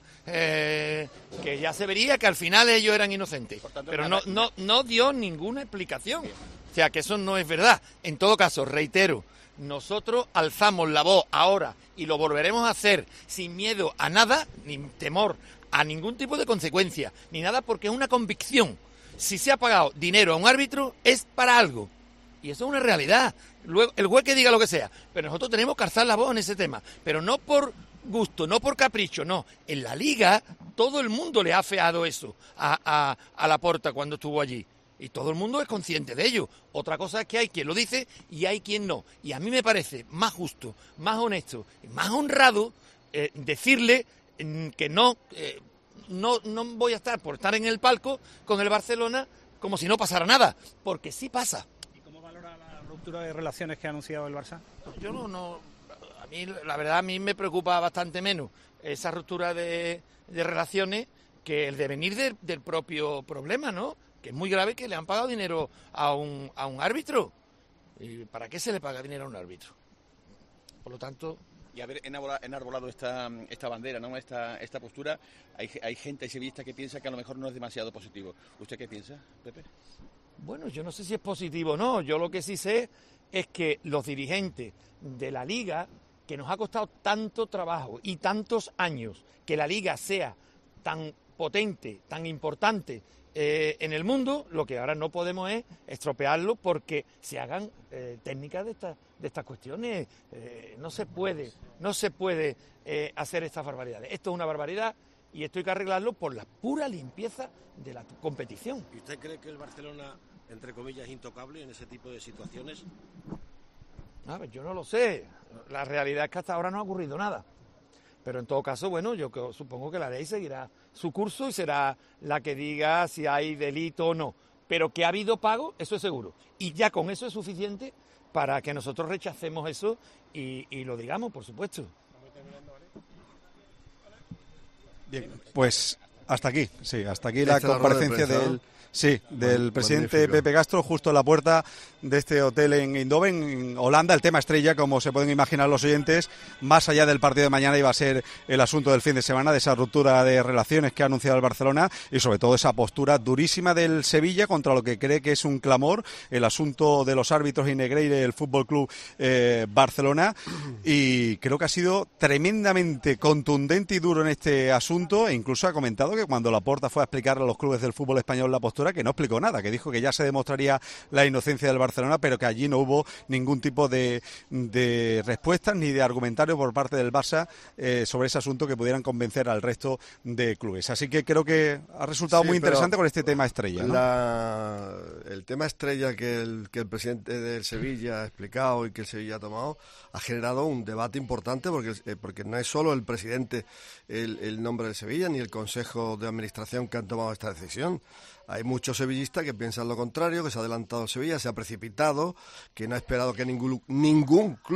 que ya se vería que al final ellos eran inocentes, pero no dio ninguna explicación. O sea, que eso no es verdad. En todo caso, reitero, nosotros alzamos la voz ahora y lo volveremos a hacer sin miedo a nada, ni temor a ningún tipo de consecuencia, ni nada, porque es una convicción. Si se ha pagado dinero a un árbitro es para algo, y eso es una realidad. Luego, el juez que diga lo que sea, pero nosotros tenemos que alzar la voz en ese tema, pero no por gusto, no por capricho, no. En la Liga todo el mundo le ha afeado eso a Laporta cuando estuvo allí, y todo el mundo es consciente de ello. Otra cosa es que hay quien lo dice y hay quien no, y a mí me parece más justo, más honesto y más honrado decirle que no voy a estar por estar en el palco con el Barcelona como si no pasara nada, porque sí pasa. ¿Y cómo valora la ruptura de relaciones que ha anunciado el Barça? Yo no a mí, la verdad, a mí me preocupa bastante menos esa ruptura de relaciones que el devenir del propio problema, ¿no? Que es muy grave que le han pagado dinero a un árbitro. ¿Y para qué se le paga dinero a un árbitro? Por lo tanto... Y haber enarbolado esta bandera, ¿no? Esta postura, hay gente sevillista que piensa que a lo mejor no es demasiado positivo. ¿Usted qué piensa, Pepe? Bueno, yo no sé si es positivo o no. Yo lo que sí sé es que los dirigentes de la Liga, que nos ha costado tanto trabajo y tantos años que la Liga sea tan potente, tan importante en el mundo, lo que ahora no podemos es estropearlo porque se hagan técnicas de estas cuestiones. No se puede hacer estas barbaridades. Esto es una barbaridad y esto hay que arreglarlo por la pura limpieza de la competición. ¿Y usted cree que el Barcelona, entre comillas, es intocable en ese tipo de situaciones? A ver, yo no lo sé. La realidad es que hasta ahora no ha ocurrido nada. Pero en todo caso, bueno, yo supongo que la ley seguirá su curso y será la que diga si hay delito o no. Pero que ha habido pago, eso es seguro. Y ya con eso es suficiente para que nosotros rechacemos eso y lo digamos, por supuesto. Bien, pues hasta aquí la comparecencia del presidente magnífico. Pepe Castro, justo en la puerta de este hotel en Eindhoven, en Holanda. El tema estrella, como se pueden imaginar los oyentes, más allá del partido de mañana, iba a ser el asunto del fin de semana, de esa ruptura de relaciones que ha anunciado el Barcelona y sobre todo esa postura durísima del Sevilla contra lo que cree que es un clamor, el asunto de los árbitros y Negreira del Fútbol Club Barcelona, y creo que ha sido tremendamente contundente y duro en este asunto, e incluso ha comentado que cuando Laporta fue a explicar a los clubes del fútbol español la postura, que no explicó nada, que dijo que ya se demostraría la inocencia del Barcelona, pero que allí no hubo ningún tipo de respuestas ni de argumentario por parte del Barça sobre ese asunto que pudieran convencer al resto de clubes. Así que creo que ha resultado muy interesante con este tema estrella, ¿no? El tema estrella que el presidente del Sevilla ha explicado y que el Sevilla ha tomado ha generado un debate importante porque no es solo el presidente el nombre del Sevilla ni el Consejo de Administración que han tomado esta decisión. Hay muchos sevillistas que piensan lo contrario, que se ha adelantado Sevilla, se ha precipitado, que no ha esperado que ningún club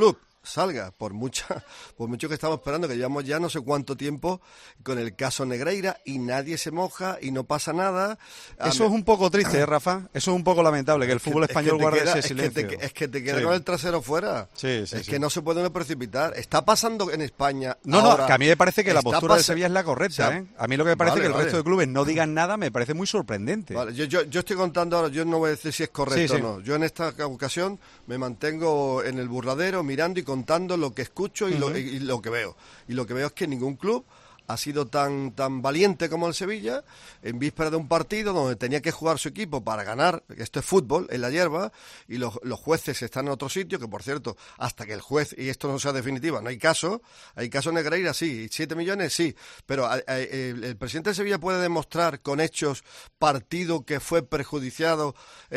salga, por mucho que estamos esperando, que llevamos ya no sé cuánto tiempo con el caso Negreira y nadie se moja y no pasa nada. Eso es un poco triste, Rafa, eso es un poco lamentable, que el fútbol español guarde ese silencio. Es que te queda con el trasero fuera. Que no se puede uno precipitar. Está pasando en España ahora, que a mí me parece que la postura de Sevilla es la correcta, ¿eh? A mí lo que me parece que el resto de clubes no digan nada me parece muy sorprendente. Vale, yo estoy contando ahora, yo no voy a decir si es correcto o no. Yo en esta ocasión me mantengo en el burladero mirando y contando lo que escucho y lo que veo. Y lo que veo es que ningún club ha sido tan valiente como el Sevilla, en víspera de un partido donde tenía que jugar su equipo para ganar. Esto es fútbol, en la hierba, y los jueces están en otro sitio, que por cierto, hasta que el juez, y esto no sea definitiva, no hay caso. Hay caso Negreira, sí, 7 millones, sí, pero el presidente de Sevilla puede demostrar con hechos partido que fue perjudicado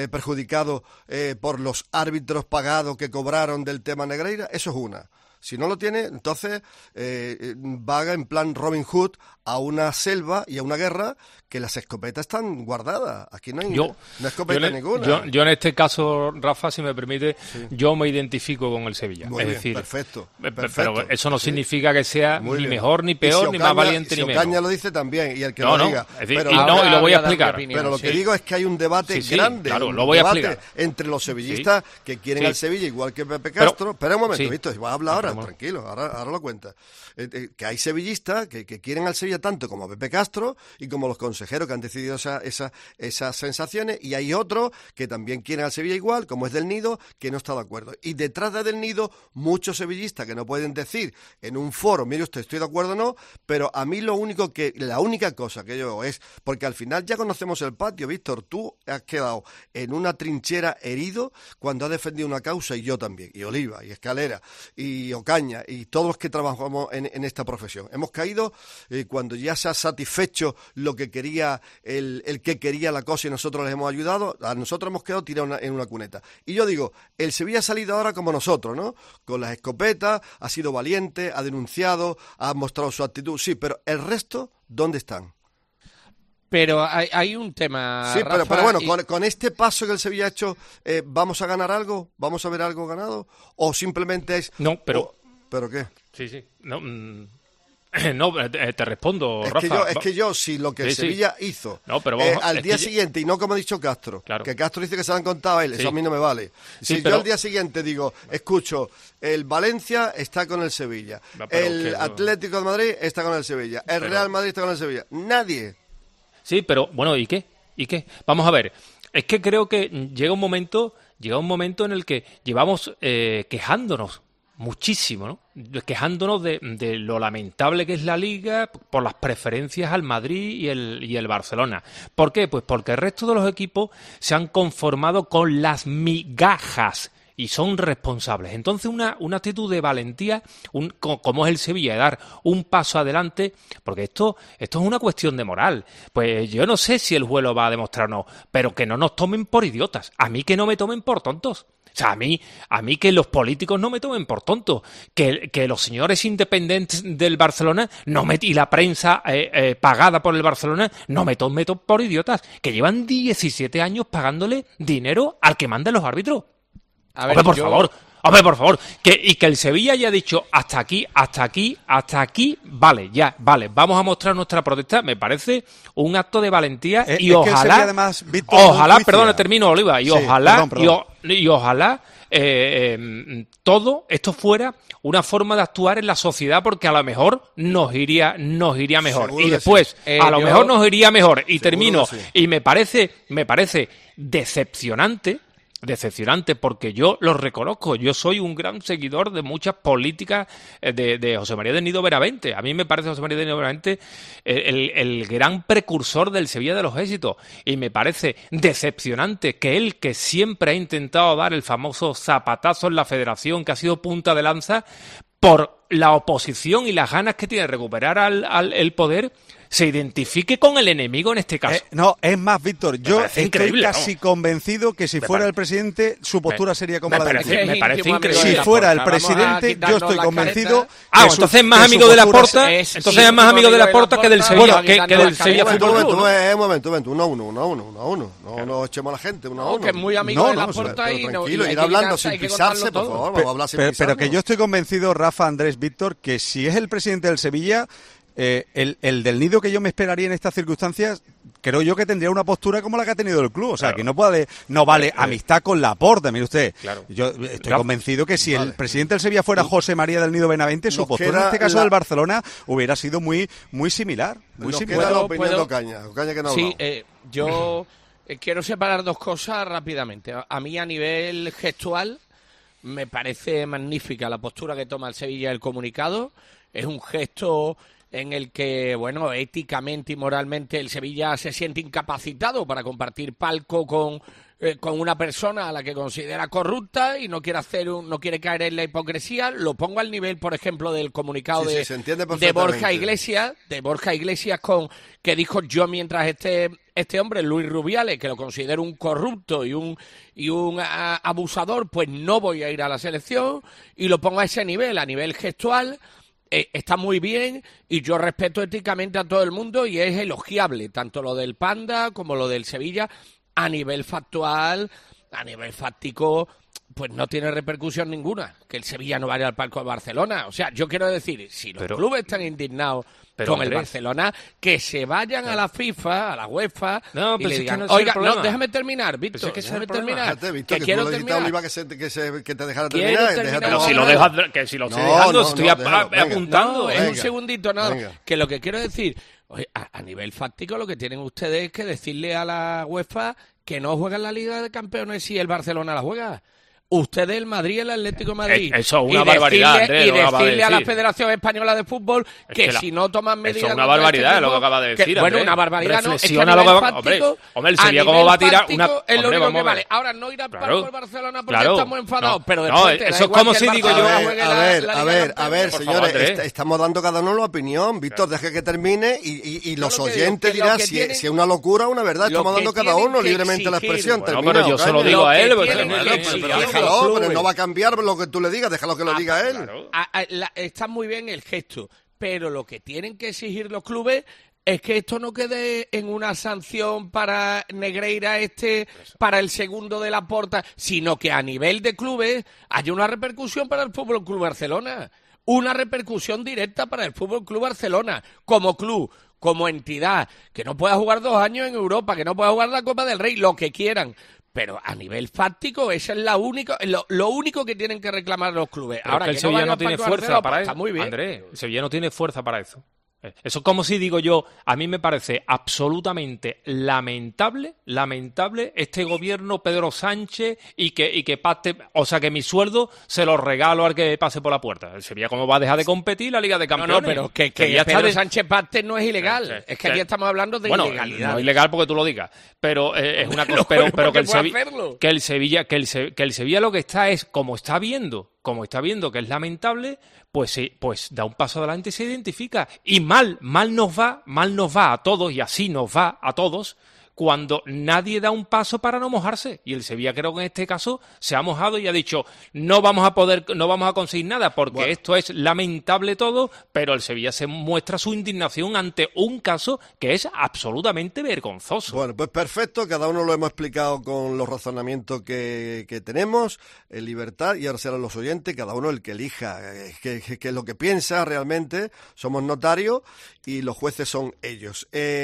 por los árbitros pagados que cobraron del tema Negreira. Eso es una. Si no lo tiene, entonces vaga en plan Robin Hood a una selva y a una guerra que las escopetas están guardadas. Aquí no hay escopeta ninguna. Yo en este caso, Rafa, si me permite, yo me identifico con el Sevilla. Muy bien, decir, perfecto. Pero eso no significa que sea ni mejor, ni peor, ni más valiente, ni menos. Ocaña lo dice también, y el que lo diga. Y lo voy a explicar. Pero lo que digo es que hay un debate grande, claro, lo voy a explicar. Entre los sevillistas que quieren al Sevilla igual que Pepe Castro. Espera un momento, Víctor, vas a hablar ahora, tranquilo, ahora lo cuenta. Que hay sevillistas que quieren al Sevilla tanto como a Pepe Castro y como los consejeros que han decidido esas sensaciones, y hay otros que también quieren al Sevilla igual, como es Del Nido, que no está de acuerdo. Y detrás de Del Nido, muchos sevillistas que no pueden decir en un foro, mire usted, estoy de acuerdo o no, pero a mí la única cosa que yo es, porque al final ya conocemos el patio, Víctor, tú has quedado en una trinchera herido cuando has defendido una causa, y yo también, y Oliva, y Escalera, y Ocaña, y todos los que trabajamos en esta profesión. Hemos caído cuando ya se ha satisfecho lo que quería el que quería la cosa y nosotros les hemos ayudado, a nosotros hemos quedado tirados en una cuneta. Y yo digo, el Sevilla ha salido ahora como nosotros, ¿no? Con las escopetas, ha sido valiente, ha denunciado, ha mostrado su actitud, sí, pero el resto, ¿dónde están? Pero hay un tema, sí, Rafa, pero bueno, con este paso que el Sevilla ha hecho, ¿vamos a ganar algo? ¿Vamos a ver algo ganado? ¿O simplemente es...? No, pero... ¿Pero qué? Sí. No, te respondo, Rafa. Es que yo, si lo que el Sevilla hizo al día siguiente, y no como ha dicho Castro, que Castro dice que se lo han contado a él, eso a mí no me vale. Si yo al día siguiente digo, escucho, el Valencia está con el Sevilla, el Atlético de Madrid está con el Sevilla, el Real Madrid está con el Sevilla, nadie. Sí, pero bueno, ¿y qué? Vamos a ver, es que creo que llega un momento en el que llevamos quejándonos muchísimo, ¿no? Quejándonos de lo lamentable que es la Liga por las preferencias al Madrid y el Barcelona. ¿Por qué? Pues porque el resto de los equipos se han conformado con las migajas y son responsables. Entonces una actitud de valentía, como es el Sevilla, de dar un paso adelante, porque esto es una cuestión de moral. Pues yo no sé si el juez lo va a demostrar o no, pero que no nos tomen por idiotas. A mí que no me tomen por tontos. O sea, a mí que los políticos no me tomen por tontos, que los señores independientes del Barcelona y la prensa pagada por el Barcelona no me tomen por idiotas, que llevan 17 años pagándole dinero al que manda los árbitros. Hombre, por favor, que el Sevilla haya dicho hasta aquí, vale, vamos a mostrar nuestra protesta, me parece un acto de valentía y ojalá, además, perdón, termino, Oliva, y ojalá, y ojalá todo esto fuera una forma de actuar en la sociedad, porque a lo mejor nos iría mejor. Seguro, y después, a lo mejor nos iría mejor, y termino, y me parece decepcionante, porque yo lo reconozco, yo soy un gran seguidor de muchas políticas de José María del Nido Benavente. A mí me parece José María del Nido Benavente el gran precursor del Sevilla de los éxitos, y me parece decepcionante que él, que siempre ha intentado dar el famoso zapatazo en la federación, que ha sido punta de lanza, por la oposición y las ganas que tiene de recuperar el poder, se identifique con el enemigo en este caso. No, es más, Víctor, yo estoy increíble, casi convencido que si fuera el presidente, su postura sería como la del equipo. Me parece increíble. Si fuera el presidente, yo estoy convencido. Entonces es más amigo de Laporta, entonces es más amigo de Laporta que del Sevilla, que del Sevilla Fútbol Club. Un momento, 1-1. No echemos a la gente, 1-1. Que es muy amigo de Laporta y tranquilo, ir hablando sin pisarse, por favor, vamos a hablar sin pisarnos. Pero que yo estoy convencido, Rafa, Andrés, Víctor, que si es el presidente del Sevilla, el del Nido que yo me esperaría en estas circunstancias, creo yo que tendría una postura como la que ha tenido el club. O sea, que no vale amistad con Laporta, mire usted. Claro. Yo estoy convencido que si el presidente del Sevilla fuera José María del Nido Benavente, su postura en este caso del Barcelona hubiera sido muy similar. Muy similar. Queda la opinión de Ocaña que no ha hablado. Yo quiero separar dos cosas rápidamente. A mí, a nivel gestual, me parece magnífica la postura que toma el Sevilla el comunicado. Es un gesto en el que, bueno, éticamente y moralmente el Sevilla se siente incapacitado para compartir palco con una persona a la que considera corrupta y no quiere caer en la hipocresía. Lo pongo al nivel, por ejemplo, del comunicado de Borja Iglesias, que dijo: yo, mientras este hombre, Luis Rubiales, que lo considero un corrupto y un abusador, pues no voy a ir a la selección. Y lo pongo a ese nivel, a nivel gestual. Está muy bien y yo respeto éticamente a todo el mundo y es elogiable, tanto lo del Panda como lo del Sevilla. A nivel factual, a nivel fáctico, pues no tiene repercusión ninguna que el Sevilla no vaya al palco de Barcelona. O sea, yo quiero decir, si los clubes están indignados con el Barcelona, que se vayan a la FIFA, a la UEFA, y le digan: oiga, no, déjame terminar, Víctor, déjame terminar, que quiero terminar. Que te dejara terminar. Pero si lo dejas, que si lo estoy dejando, estoy apuntando. Es un segundito, nada. Que lo que quiero decir, a nivel fáctico, lo que tienen ustedes es que decirle a la UEFA que no juega en la Liga de Campeones si el Barcelona la juega. Ustedes, el Madrid, el Atlético de Madrid. Eso es una barbaridad, Andrés. Y decirle a la Federación Española de Fútbol que si no toman medidas... Eso es una barbaridad, lo que acaba de decir, Bueno, una barbaridad, ¿no? Es que hombre, el Sevilla cómo va a tirar una... Es lo único que vale. Ahora, no irá al palco el Barcelona porque estamos enfadados, pero después... eso es como si digo yo... A ver, señores, estamos dando cada uno la opinión. Víctor, deje que termine y los oyentes dirán si es una locura o una verdad. Estamos dando cada uno libremente la expresión. No, pero yo se lo digo a él. Pero no va a cambiar lo que tú le digas, déjalo que lo diga él. Claro. Está muy bien el gesto, pero lo que tienen que exigir los clubes es que esto no quede en una sanción para Negreira para el segundo de Laporta, sino que a nivel de clubes haya una repercusión para el Fútbol Club Barcelona, una repercusión directa para el Fútbol Club Barcelona como club, como entidad, que no pueda jugar 2 años en Europa, que no pueda jugar la Copa del Rey, lo que quieran. Pero a nivel fáctico, eso es lo único que tienen que reclamar los clubes. Pero ahora que el Sevilla no tiene fuerza para eso, Andrés, el Sevilla no tiene fuerza para eso. Eso es como si digo yo, a mí me parece absolutamente lamentable este gobierno Pedro Sánchez y que pacte, o sea, que mi sueldo se lo regalo al que pase por la puerta. El Sevilla, ¿cómo va a dejar de competir la Liga de Campeones? No, pero que Pedro Sánchez pacte no es ilegal. Es que aquí estamos hablando de ilegalidad. No es ilegal porque tú lo digas, pero es una cosa, pero que el Sevilla lo que está es, como está viendo que es lamentable, pues sí, pues da un paso adelante y se identifica. Y mal nos va a todos, y así nos va a todos, cuando nadie da un paso para no mojarse. Y el Sevilla, creo que en este caso se ha mojado y ha dicho: no vamos a conseguir nada porque esto es lamentable todo, pero el Sevilla se muestra su indignación ante un caso que es absolutamente vergonzoso. Bueno, pues perfecto, cada uno lo hemos explicado con los razonamientos que tenemos, en libertad, y ahora serán los oyentes, cada uno el que elija qué es lo que piensa realmente. Somos notarios y los jueces son ellos.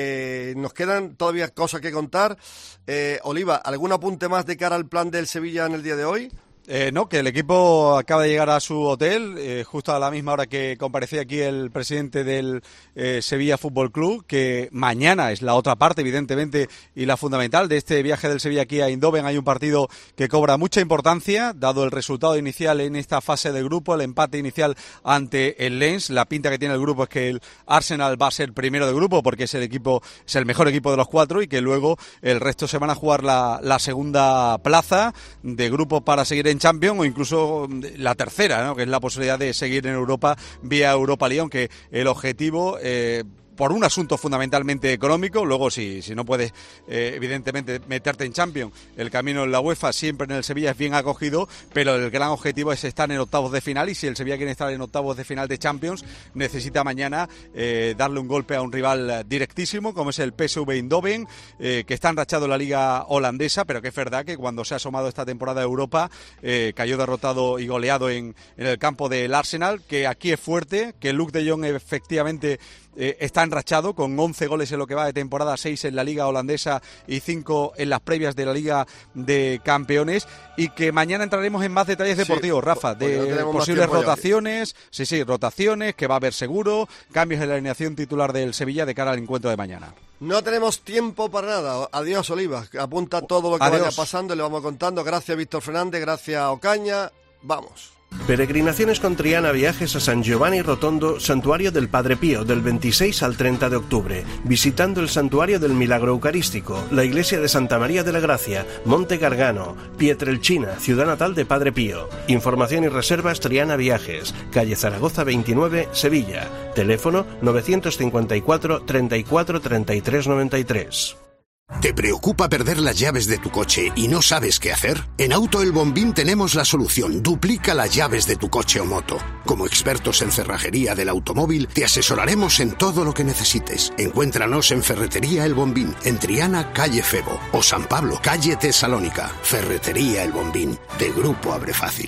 Nos quedan todavía cosas que contar. Oliva, ¿algún apunte más de cara al plan del Sevilla en el día de hoy? No, que el equipo acaba de llegar a su hotel justo a la misma hora que comparecía aquí el presidente del Sevilla Fútbol Club, que mañana es la otra parte, evidentemente, y la fundamental de este viaje del Sevilla aquí a Eindhoven. Hay un partido que cobra mucha importancia, dado el resultado inicial en esta fase de grupo, el empate inicial ante el Lens. La pinta que tiene el grupo es que el Arsenal va a ser primero de grupo porque es el mejor equipo de los 4, y que luego el resto se van a jugar la segunda plaza de grupo para seguir en Champions, o incluso la tercera, ¿no?, que es la posibilidad de seguir en Europa vía Europa League, aunque el objetivo por un asunto fundamentalmente económico. Luego, si no puedes, evidentemente, meterte en Champions, el camino en la UEFA siempre en el Sevilla es bien acogido, pero el gran objetivo es estar en octavos de final, y si el Sevilla quiere estar en octavos de final de Champions, necesita mañana darle un golpe a un rival directísimo, como es el PSV Eindhoven, que está enrachado en la liga holandesa, pero que es verdad que cuando se ha asomado esta temporada a Europa, cayó derrotado y goleado en el campo del Arsenal, que aquí es fuerte, que Luuk de Jong efectivamente está enrachado con 11 goles en lo que va de temporada, 6 en la liga holandesa y 5 en las previas de la Liga de Campeones, y que mañana entraremos en más detalles deportivos, Rafa, de posibles rotaciones, rotaciones, que va a haber seguro, cambios en la alineación titular del Sevilla de cara al encuentro de mañana. No tenemos tiempo para nada. Adiós, Oliva. Apunta todo lo que vaya pasando y le vamos contando. Gracias, Víctor Fernández. Gracias, Ocaña. Vamos. Peregrinaciones con Triana Viajes a San Giovanni Rotondo, Santuario del Padre Pío, del 26 al 30 de octubre, visitando el Santuario del Milagro Eucarístico, la Iglesia de Santa María de la Gracia, Monte Gargano, Pietrelcina, ciudad natal de Padre Pío. Información y reservas Triana Viajes, calle Zaragoza 29, Sevilla. Teléfono 954 34 33 93. ¿Te preocupa perder las llaves de tu coche y no sabes qué hacer? En Auto El Bombín tenemos la solución. Duplica las llaves de tu coche o moto. Como expertos en cerrajería del automóvil, te asesoraremos en todo lo que necesites. Encuéntranos en Ferretería El Bombín, en Triana, calle Febo, o San Pablo, calle Tesalónica. Ferretería El Bombín, de Grupo Abre Fácil.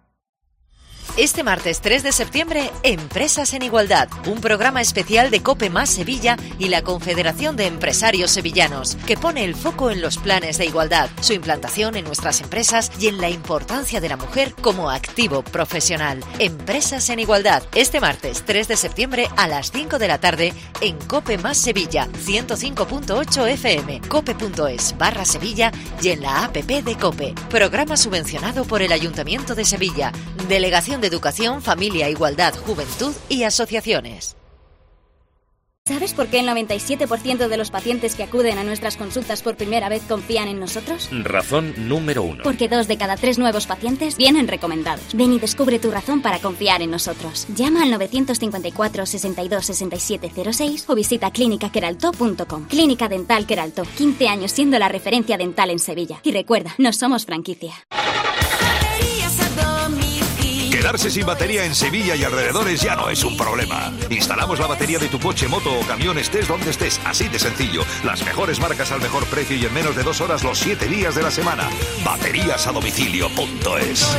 Este martes 3 de septiembre, Empresas en Igualdad, un programa especial de COPE Más Sevilla y la Confederación de Empresarios Sevillanos, que pone el foco en los planes de igualdad, su implantación en nuestras empresas y en la importancia de la mujer como activo profesional. Empresas en Igualdad, este martes 3 de septiembre a las 5 de la tarde en COPE Más Sevilla, 105.8 FM, cope.es/Sevilla y en la app de COPE. Programa subvencionado por el Ayuntamiento de Sevilla, Delegación de Educación, Familia, Igualdad, Juventud y Asociaciones. ¿Sabes por qué el 97% de los pacientes que acuden a nuestras consultas por primera vez confían en nosotros? Razón número 1. Porque 2 de cada 3 nuevos pacientes vienen recomendados. Ven y descubre tu razón para confiar en nosotros. Llama al 954 62 67 06 o visita clinicaqueralto.com. Clínica Dental Queralto, 15 años siendo la referencia dental en Sevilla. Y recuerda, no somos franquicia. Quedarse sin batería en Sevilla y alrededores ya no es un problema. Instalamos la batería de tu coche, moto o camión, estés donde estés, así de sencillo. Las mejores marcas al mejor precio y en menos de 2 horas los 7 días de la semana. Bateriasadomicilio.es.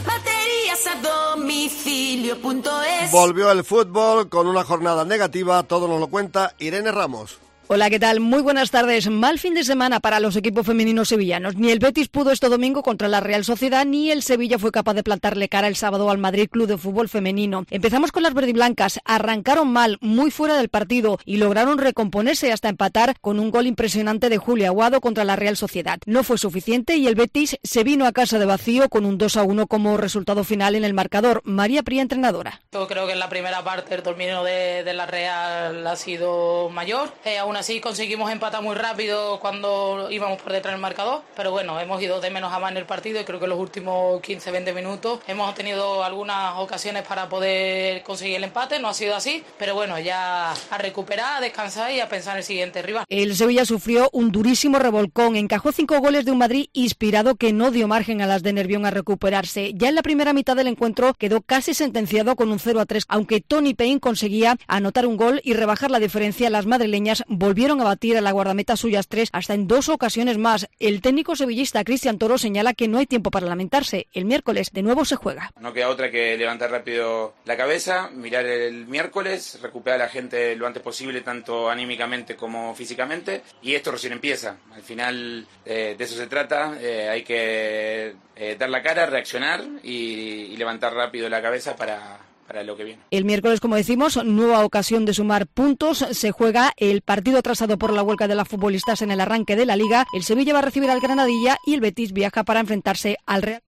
Volvió el fútbol con una jornada negativa, todo nos lo cuenta Irene Ramos. Hola, ¿qué tal? Muy buenas tardes. Mal fin de semana para los equipos femeninos sevillanos. Ni el Betis pudo este domingo contra la Real Sociedad, ni el Sevilla fue capaz de plantarle cara el sábado al Madrid Club de Fútbol Femenino. Empezamos con las verdiblancas. Arrancaron mal, muy fuera del partido, y lograron recomponerse hasta empatar con un gol impresionante de Julia Aguado contra la Real Sociedad. No fue suficiente y el Betis se vino a casa de vacío con un 2-1 como resultado final en el marcador. María Pría, entrenadora. Yo creo que en la primera parte el dominio de la Real ha sido mayor. Aún así conseguimos empatar muy rápido cuando íbamos por detrás del marcador, pero bueno, hemos ido de menos a más en el partido y creo que en los últimos 15-20 minutos hemos tenido algunas ocasiones para poder conseguir el empate. No ha sido así, pero bueno, ya a recuperar, a descansar y a pensar en el siguiente rival. El Sevilla sufrió un durísimo revolcón, encajó 5 goles de un Madrid inspirado que no dio margen a las de Nervión a recuperarse. Ya en la primera mitad del encuentro quedó casi sentenciado con un 0-3, aunque Toni Payne conseguía anotar un gol y rebajar la diferencia. Las madrileñas volvieron a batir a la guardameta suyas 3 hasta en 2 ocasiones más. El técnico sevillista Cristian Toro señala que no hay tiempo para lamentarse. El miércoles de nuevo se juega. No queda otra que levantar rápido la cabeza, mirar el miércoles, recuperar a la gente lo antes posible, tanto anímicamente como físicamente, y esto recién empieza. Al final de eso se trata, hay que dar la cara, reaccionar y levantar rápido la cabeza para lo que viene. El miércoles, como decimos, nueva ocasión de sumar puntos. Se juega el partido atrasado por la huelga de las futbolistas en el arranque de la Liga. El Sevilla va a recibir al Granadilla y el Betis viaja para enfrentarse al Real.